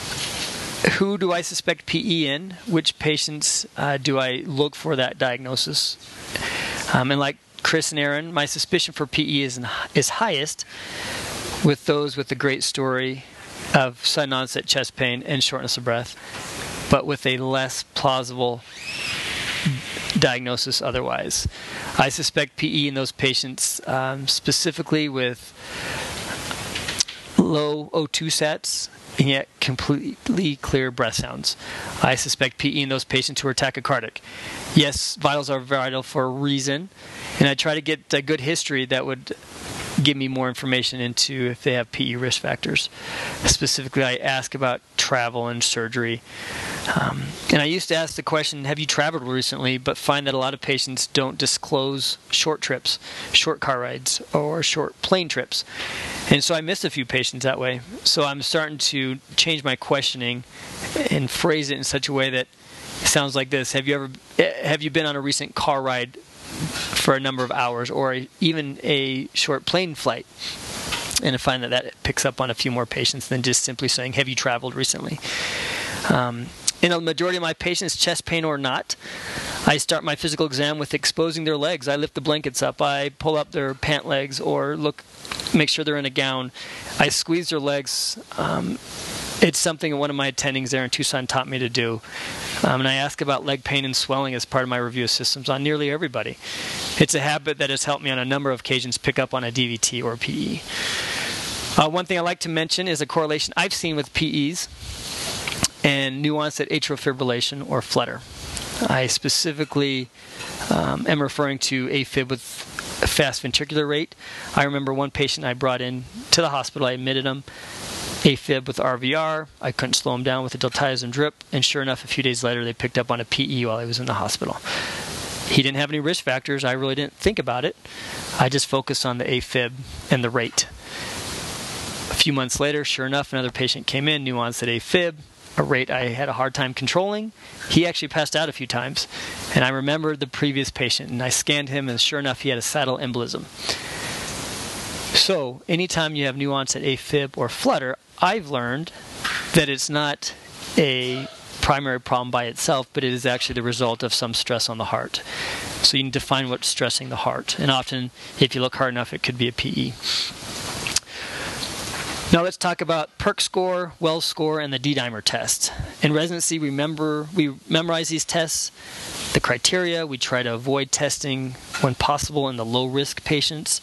who do I suspect P E in? Which patients uh, do I look for that diagnosis? Um, and like Chris and Aaron, my suspicion for P E is, in, is highest with those with a great story of sudden onset chest pain and shortness of breath, but with a less plausible diagnosis otherwise. I suspect P E in those patients um, specifically with low O two sats and yet completely clear breath sounds. I suspect P E in those patients who are tachycardic. Yes, vitals are vital for a reason, and I try to get a good history that would give me more information into if they have P E risk factors. Specifically, I ask about travel and surgery. Um, and I used to ask the question, have you traveled recently, but find that a lot of patients don't disclose short trips, short car rides, or short plane trips. And so I missed a few patients that way. So I'm starting to change my questioning and phrase it in such a way that it sounds like this. Have you ever have you been on a recent car ride for a number of hours, or a, even a short plane flight. And I find that that picks up on a few more patients than just simply saying, have you traveled recently? Um, in a majority of my patients, chest pain or not, I start my physical exam with exposing their legs. I lift the blankets up. I pull up their pant legs or look, make sure they're in a gown. I squeeze their legs. Um, it's something one of my attendings there in Tucson taught me to do. Um, and I ask about leg pain and swelling as part of my review of systems on nearly everybody. It's a habit that has helped me on a number of occasions pick up on a D V T or P E. Uh, one thing I like to mention is a correlation I've seen with P Es and new onset atrial fibrillation or flutter. I specifically um, am referring to AFib with fast ventricular rate. I remember one patient I brought in to the hospital. I admitted him, AFib with R V R. I couldn't slow him down with a diltiazem drip, and sure enough, a few days later, they picked up on a P E while he was in the hospital. He didn't have any risk factors. I really didn't think about it. I just focused on the AFib and the rate. A few months later, sure enough, another patient came in, new onset AFib, a rate I had a hard time controlling. He actually passed out a few times, and I remembered the previous patient, and I scanned him, and sure enough, he had a saddle embolism. So, anytime you have new onset AFib or flutter, I've learned that it's not a primary problem by itself, but it is actually the result of some stress on the heart. So you need to find what's stressing the heart, and often, if you look hard enough, it could be a P E. Now let's talk about PERC score, Wells score, and the D-dimer test. In residency, remember we memorize these tests, the criteria. We try to avoid testing when possible in the low-risk patients.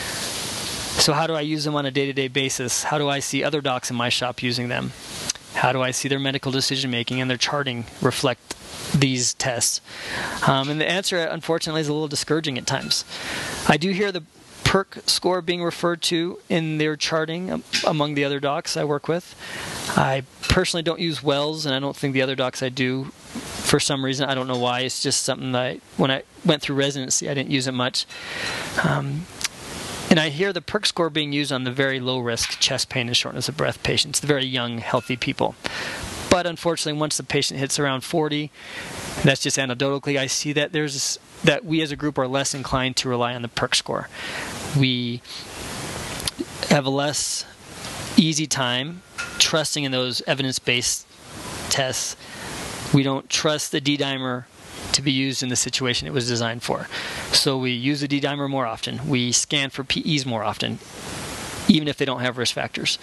So how do I use them on a day-to-day basis? How do I see other docs in my shop using them? How do I see their medical decision-making and their charting reflect these tests? Um, and the answer, unfortunately, is a little discouraging at times. I do hear the PERC score being referred to in their charting among the other docs I work with. I personally don't use Wells, and I don't think the other docs I do, for some reason, I don't know why. It's just something that I, when I went through residency, I didn't use it much. Um, and I hear the PERC score being used on the very low-risk chest pain and shortness of breath patients, the very young, healthy people. But unfortunately, once the patient hits around forty, that's just anecdotally, I see that there's that we as a group are less inclined to rely on the PERC score. We have a less easy time trusting in those evidence-based tests. We don't trust the D-dimer to be used in the situation it was designed for. So we use the D-dimer more often. We scan for P Es more often, even if they don't have risk factors.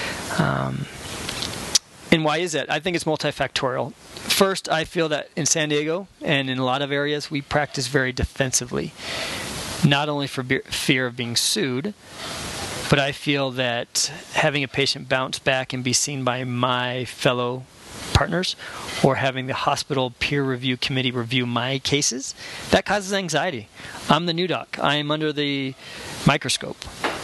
Um, and why is that? I think it's multifactorial. First, I feel that in San Diego and in a lot of areas, we practice very defensively. Not only for be- fear of being sued, but I feel that having a patient bounce back and be seen by my fellow partners, or having the hospital peer review committee review my cases, that causes anxiety. I'm the new doc. I am under the microscope.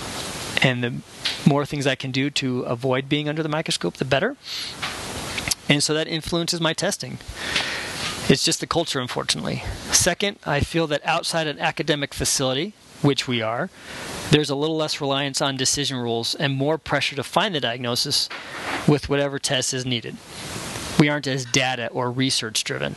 And the more things I can do to avoid being under the microscope, the better. And so that influences my testing. It's just the culture, unfortunately. Second, I feel that outside an academic facility, which we are, there's a little less reliance on decision rules and more pressure to find the diagnosis with whatever test is needed. We aren't as data or research driven.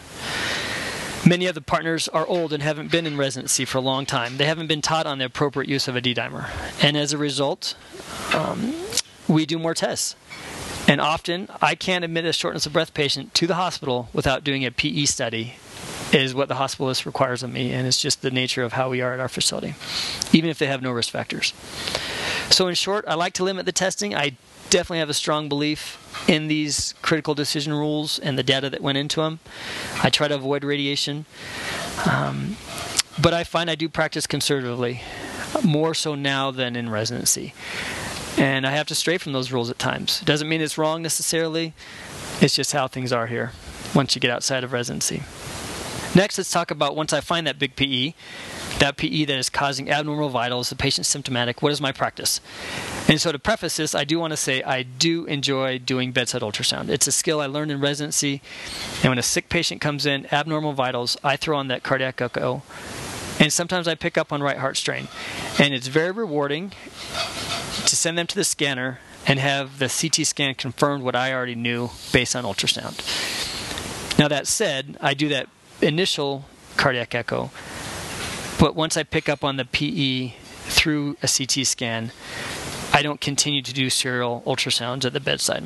Many of the partners are old and haven't been in residency for a long time. They haven't been taught on the appropriate use of a D-dimer. And as a result, um, we do more tests. And often, I can't admit a shortness of breath patient to the hospital without doing a P E study, is what the hospitalist requires of me, and it's just the nature of how we are at our facility, even if they have no risk factors. So in short, I like to limit the testing. I definitely have a strong belief in these critical decision rules and the data that went into them. I try to avoid radiation. Um, but I find I do practice conservatively, more so now than in residency. And I have to stray from those rules at times. It doesn't mean it's wrong necessarily. It's just how things are here once you get outside of residency. Next, let's talk about once I find that big P E, that P E that is causing abnormal vitals, the patient's symptomatic, what is my practice? And so to preface this, I do want to say I do enjoy doing bedside ultrasound. It's a skill I learned in residency. And when a sick patient comes in, abnormal vitals, I throw on that cardiac echo. And sometimes I pick up on right heart strain. And it's very rewarding to send them to the scanner and have the C T scan confirmed what I already knew based on ultrasound. Now that said, I do that initial cardiac echo But once I pick up on the P E through a C T scan, I don't continue to do serial ultrasounds at the bedside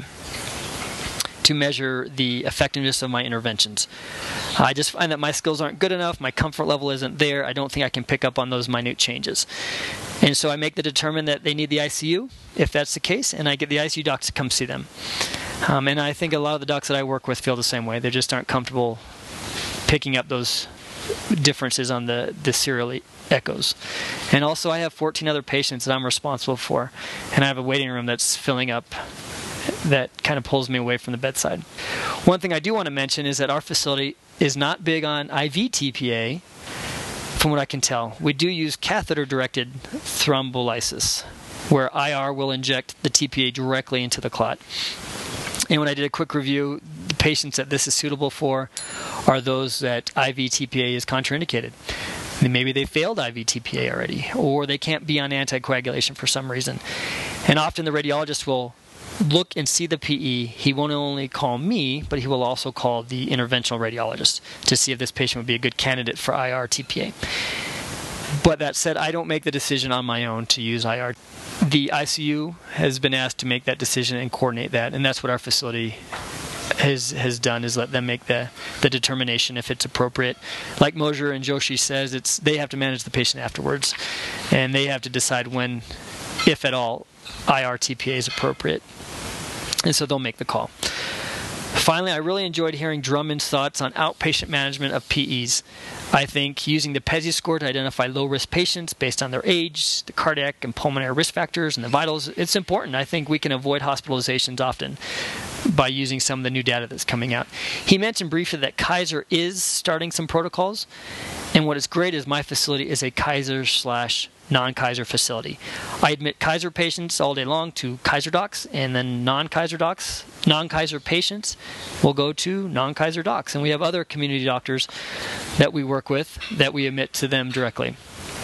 to measure the effectiveness of my interventions. I just find that my skills aren't good enough, my comfort level isn't there, I don't think I can pick up on those minute changes. And so I make the determination that they need the I C U, if that's the case, and I get the I C U docs to come see them. Um, and I think a lot of the docs that I work with feel the same way. They just aren't comfortable picking up those differences on the, the serial echoes. And also I have fourteen other patients that I'm responsible for, and I have a waiting room that's filling up that kind of pulls me away from the bedside. One thing I do want to mention is that our facility is not big on I V T P A, from what I can tell. We do use catheter-directed thrombolysis, where I R will inject the T P A directly into the clot. And when I did a quick review, the patients that this is suitable for are those that I V T P A is contraindicated. Maybe they failed I V T P A already, or they can't be on anticoagulation for some reason. And often the radiologist will look and see the P E. He won't only call me, but he will also call the interventional radiologist to see if this patient would be a good candidate for I R T P A. But that said, I don't make the decision on my own to use I R. The I C U has been asked to make that decision and coordinate that, and that's what our facility has has done, is let them make the, the determination if it's appropriate. Like Mosier and Joshi says, it's they have to manage the patient afterwards, and they have to decide when, if at all, I R T P A is appropriate. And so they'll make the call. Finally, I really enjoyed hearing Drummond's thoughts on outpatient management of P Es. I think using the P E S I score to identify low-risk patients based on their age, the cardiac and pulmonary risk factors, and the vitals, it's important. I think we can avoid hospitalizations often by using some of the new data that's coming out. He mentioned briefly that Kaiser is starting some protocols, and what is great is my facility is a Kaiser slash non-Kaiser facility. I admit Kaiser patients all day long to Kaiser docs, and then non-Kaiser docs, non-Kaiser patients will go to non-Kaiser docs. And we have other community doctors that we work with that we admit to them directly.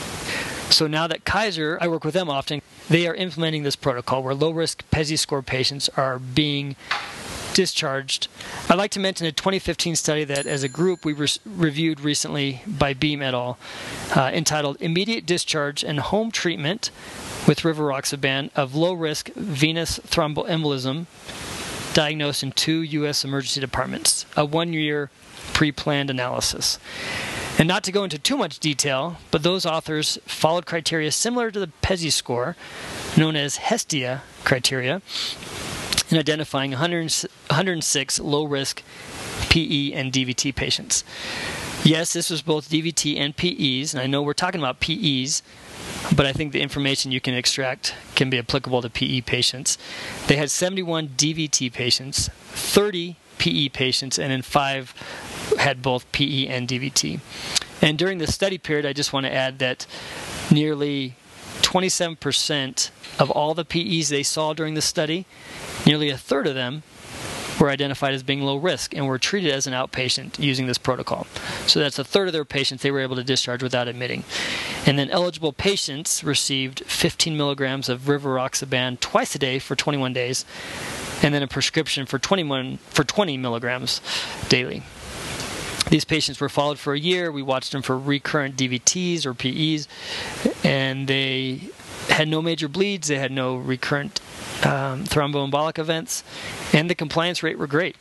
So now that Kaiser, I work with them often, they are implementing this protocol where low-risk P E S I score patients are being discharged. I'd like to mention a twenty fifteen study that, as a group, we re- reviewed recently by Beam et al., uh, entitled Immediate Discharge and Home Treatment with Rivaroxaban of Low-Risk Venous Thromboembolism Diagnosed in Two U S Emergency Departments, a one-year pre-planned analysis. And not to go into too much detail, but those authors followed criteria similar to the P E S I score, known as HESTIA criteria, in identifying one hundred six low-risk P E and D V T patients. Yes, this was both D V T and P Es, and I know we're talking about P Es, but I think the information you can extract can be applicable to P E patients. They had seventy-one D V T patients, thirty P E patients, and then five had both P E and D V T. And during the study period, I just want to add that nearly twenty-seven percent of all the P Es they saw during the study, nearly a third of them were identified as being low risk and were treated as an outpatient using this protocol. So that's a third of their patients they were able to discharge without admitting. And then eligible patients received fifteen milligrams of Rivaroxaban twice a day for twenty-one days, and then a prescription for twenty-one for twenty milligrams daily. These patients were followed for a year. We watched them for recurrent D V Ts or P Es, and they had no major bleeds. They had no recurrent um, thromboembolic events, and the compliance rate were great.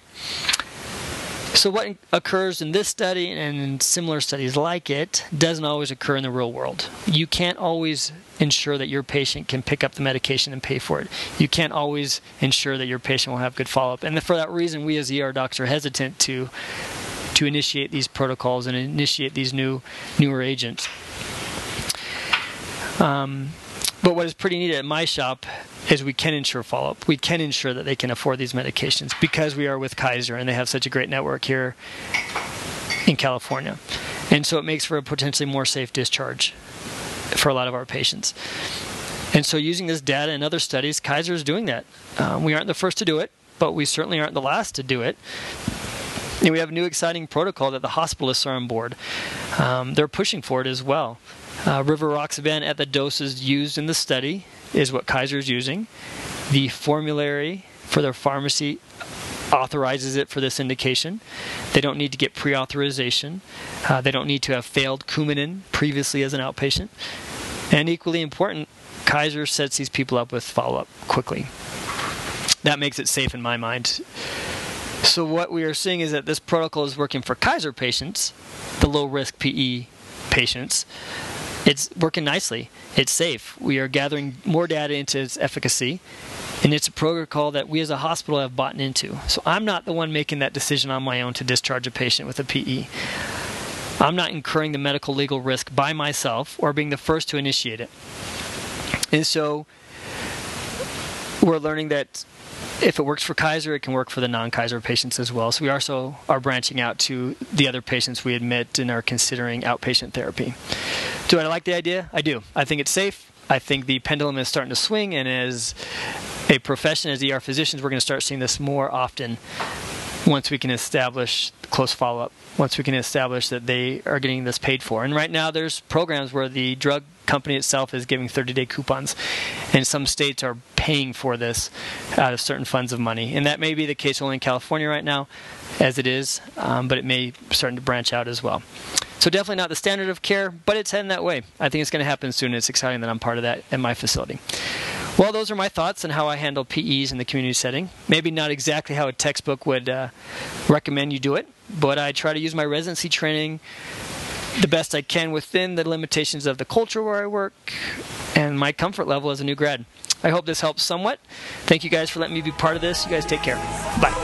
So what occurs in this study and in similar studies like it doesn't always occur in the real world. You can't always ensure that your patient can pick up the medication and pay for it. You can't always ensure that your patient will have good follow-up. And for that reason, we as E R docs are hesitant to to initiate these protocols and initiate these new newer agents. Um, but what is pretty neat at my shop is we can ensure follow-up. We can ensure that they can afford these medications because we are with Kaiser and they have such a great network here in California. And so it makes for a potentially more safe discharge for a lot of our patients. And so using this data and other studies, Kaiser is doing that. Um, we aren't the first to do it, but we certainly aren't the last to do it. And we have a new exciting protocol that the hospitalists are on board. Um, they're pushing for it as well. Uh, Rivaroxaban at the doses used in the study is what Kaiser is using. The formulary for their pharmacy authorizes it for this indication. They don't need to get pre-authorization. Uh, they don't need to have failed Coumadin previously as an outpatient. And equally important, Kaiser sets these people up with follow-up quickly. That makes it safe in my mind. So what we are seeing is that this protocol is working for Kaiser patients, the low-risk P E patients. It's working nicely. It's safe. We are gathering more data into its efficacy, and it's a protocol that we as a hospital have bought into. So I'm not the one making that decision on my own to discharge a patient with a P E. I'm not incurring the medical legal risk by myself or being the first to initiate it. And so we're learning that if it works for Kaiser, it can work for the non-Kaiser patients as well. So we also are branching out to the other patients we admit and are considering outpatient therapy. Do I like the idea? I do. I think it's safe. I think the pendulum is starting to swing, and as a profession, as E R physicians, we're going to start seeing this more often once we can establish close follow-up, once we can establish that they are getting this paid for. And right now there's programs where the drug company itself is giving thirty-day coupons, and some states are paying for this out of certain funds of money. And that may be the case only in California right now, as it is, um, but it may start to branch out as well. So definitely not the standard of care, but it's heading that way. I think it's going to happen soon, and it's exciting that I'm part of that in my facility. Well, those are my thoughts on how I handle P Es in the community setting. Maybe not exactly how a textbook would uh, recommend you do it, but I try to use my residency training the best I can within the limitations of the culture where I work and my comfort level as a new grad. I hope this helps somewhat. Thank you guys for letting me be part of this. You guys take care. Bye.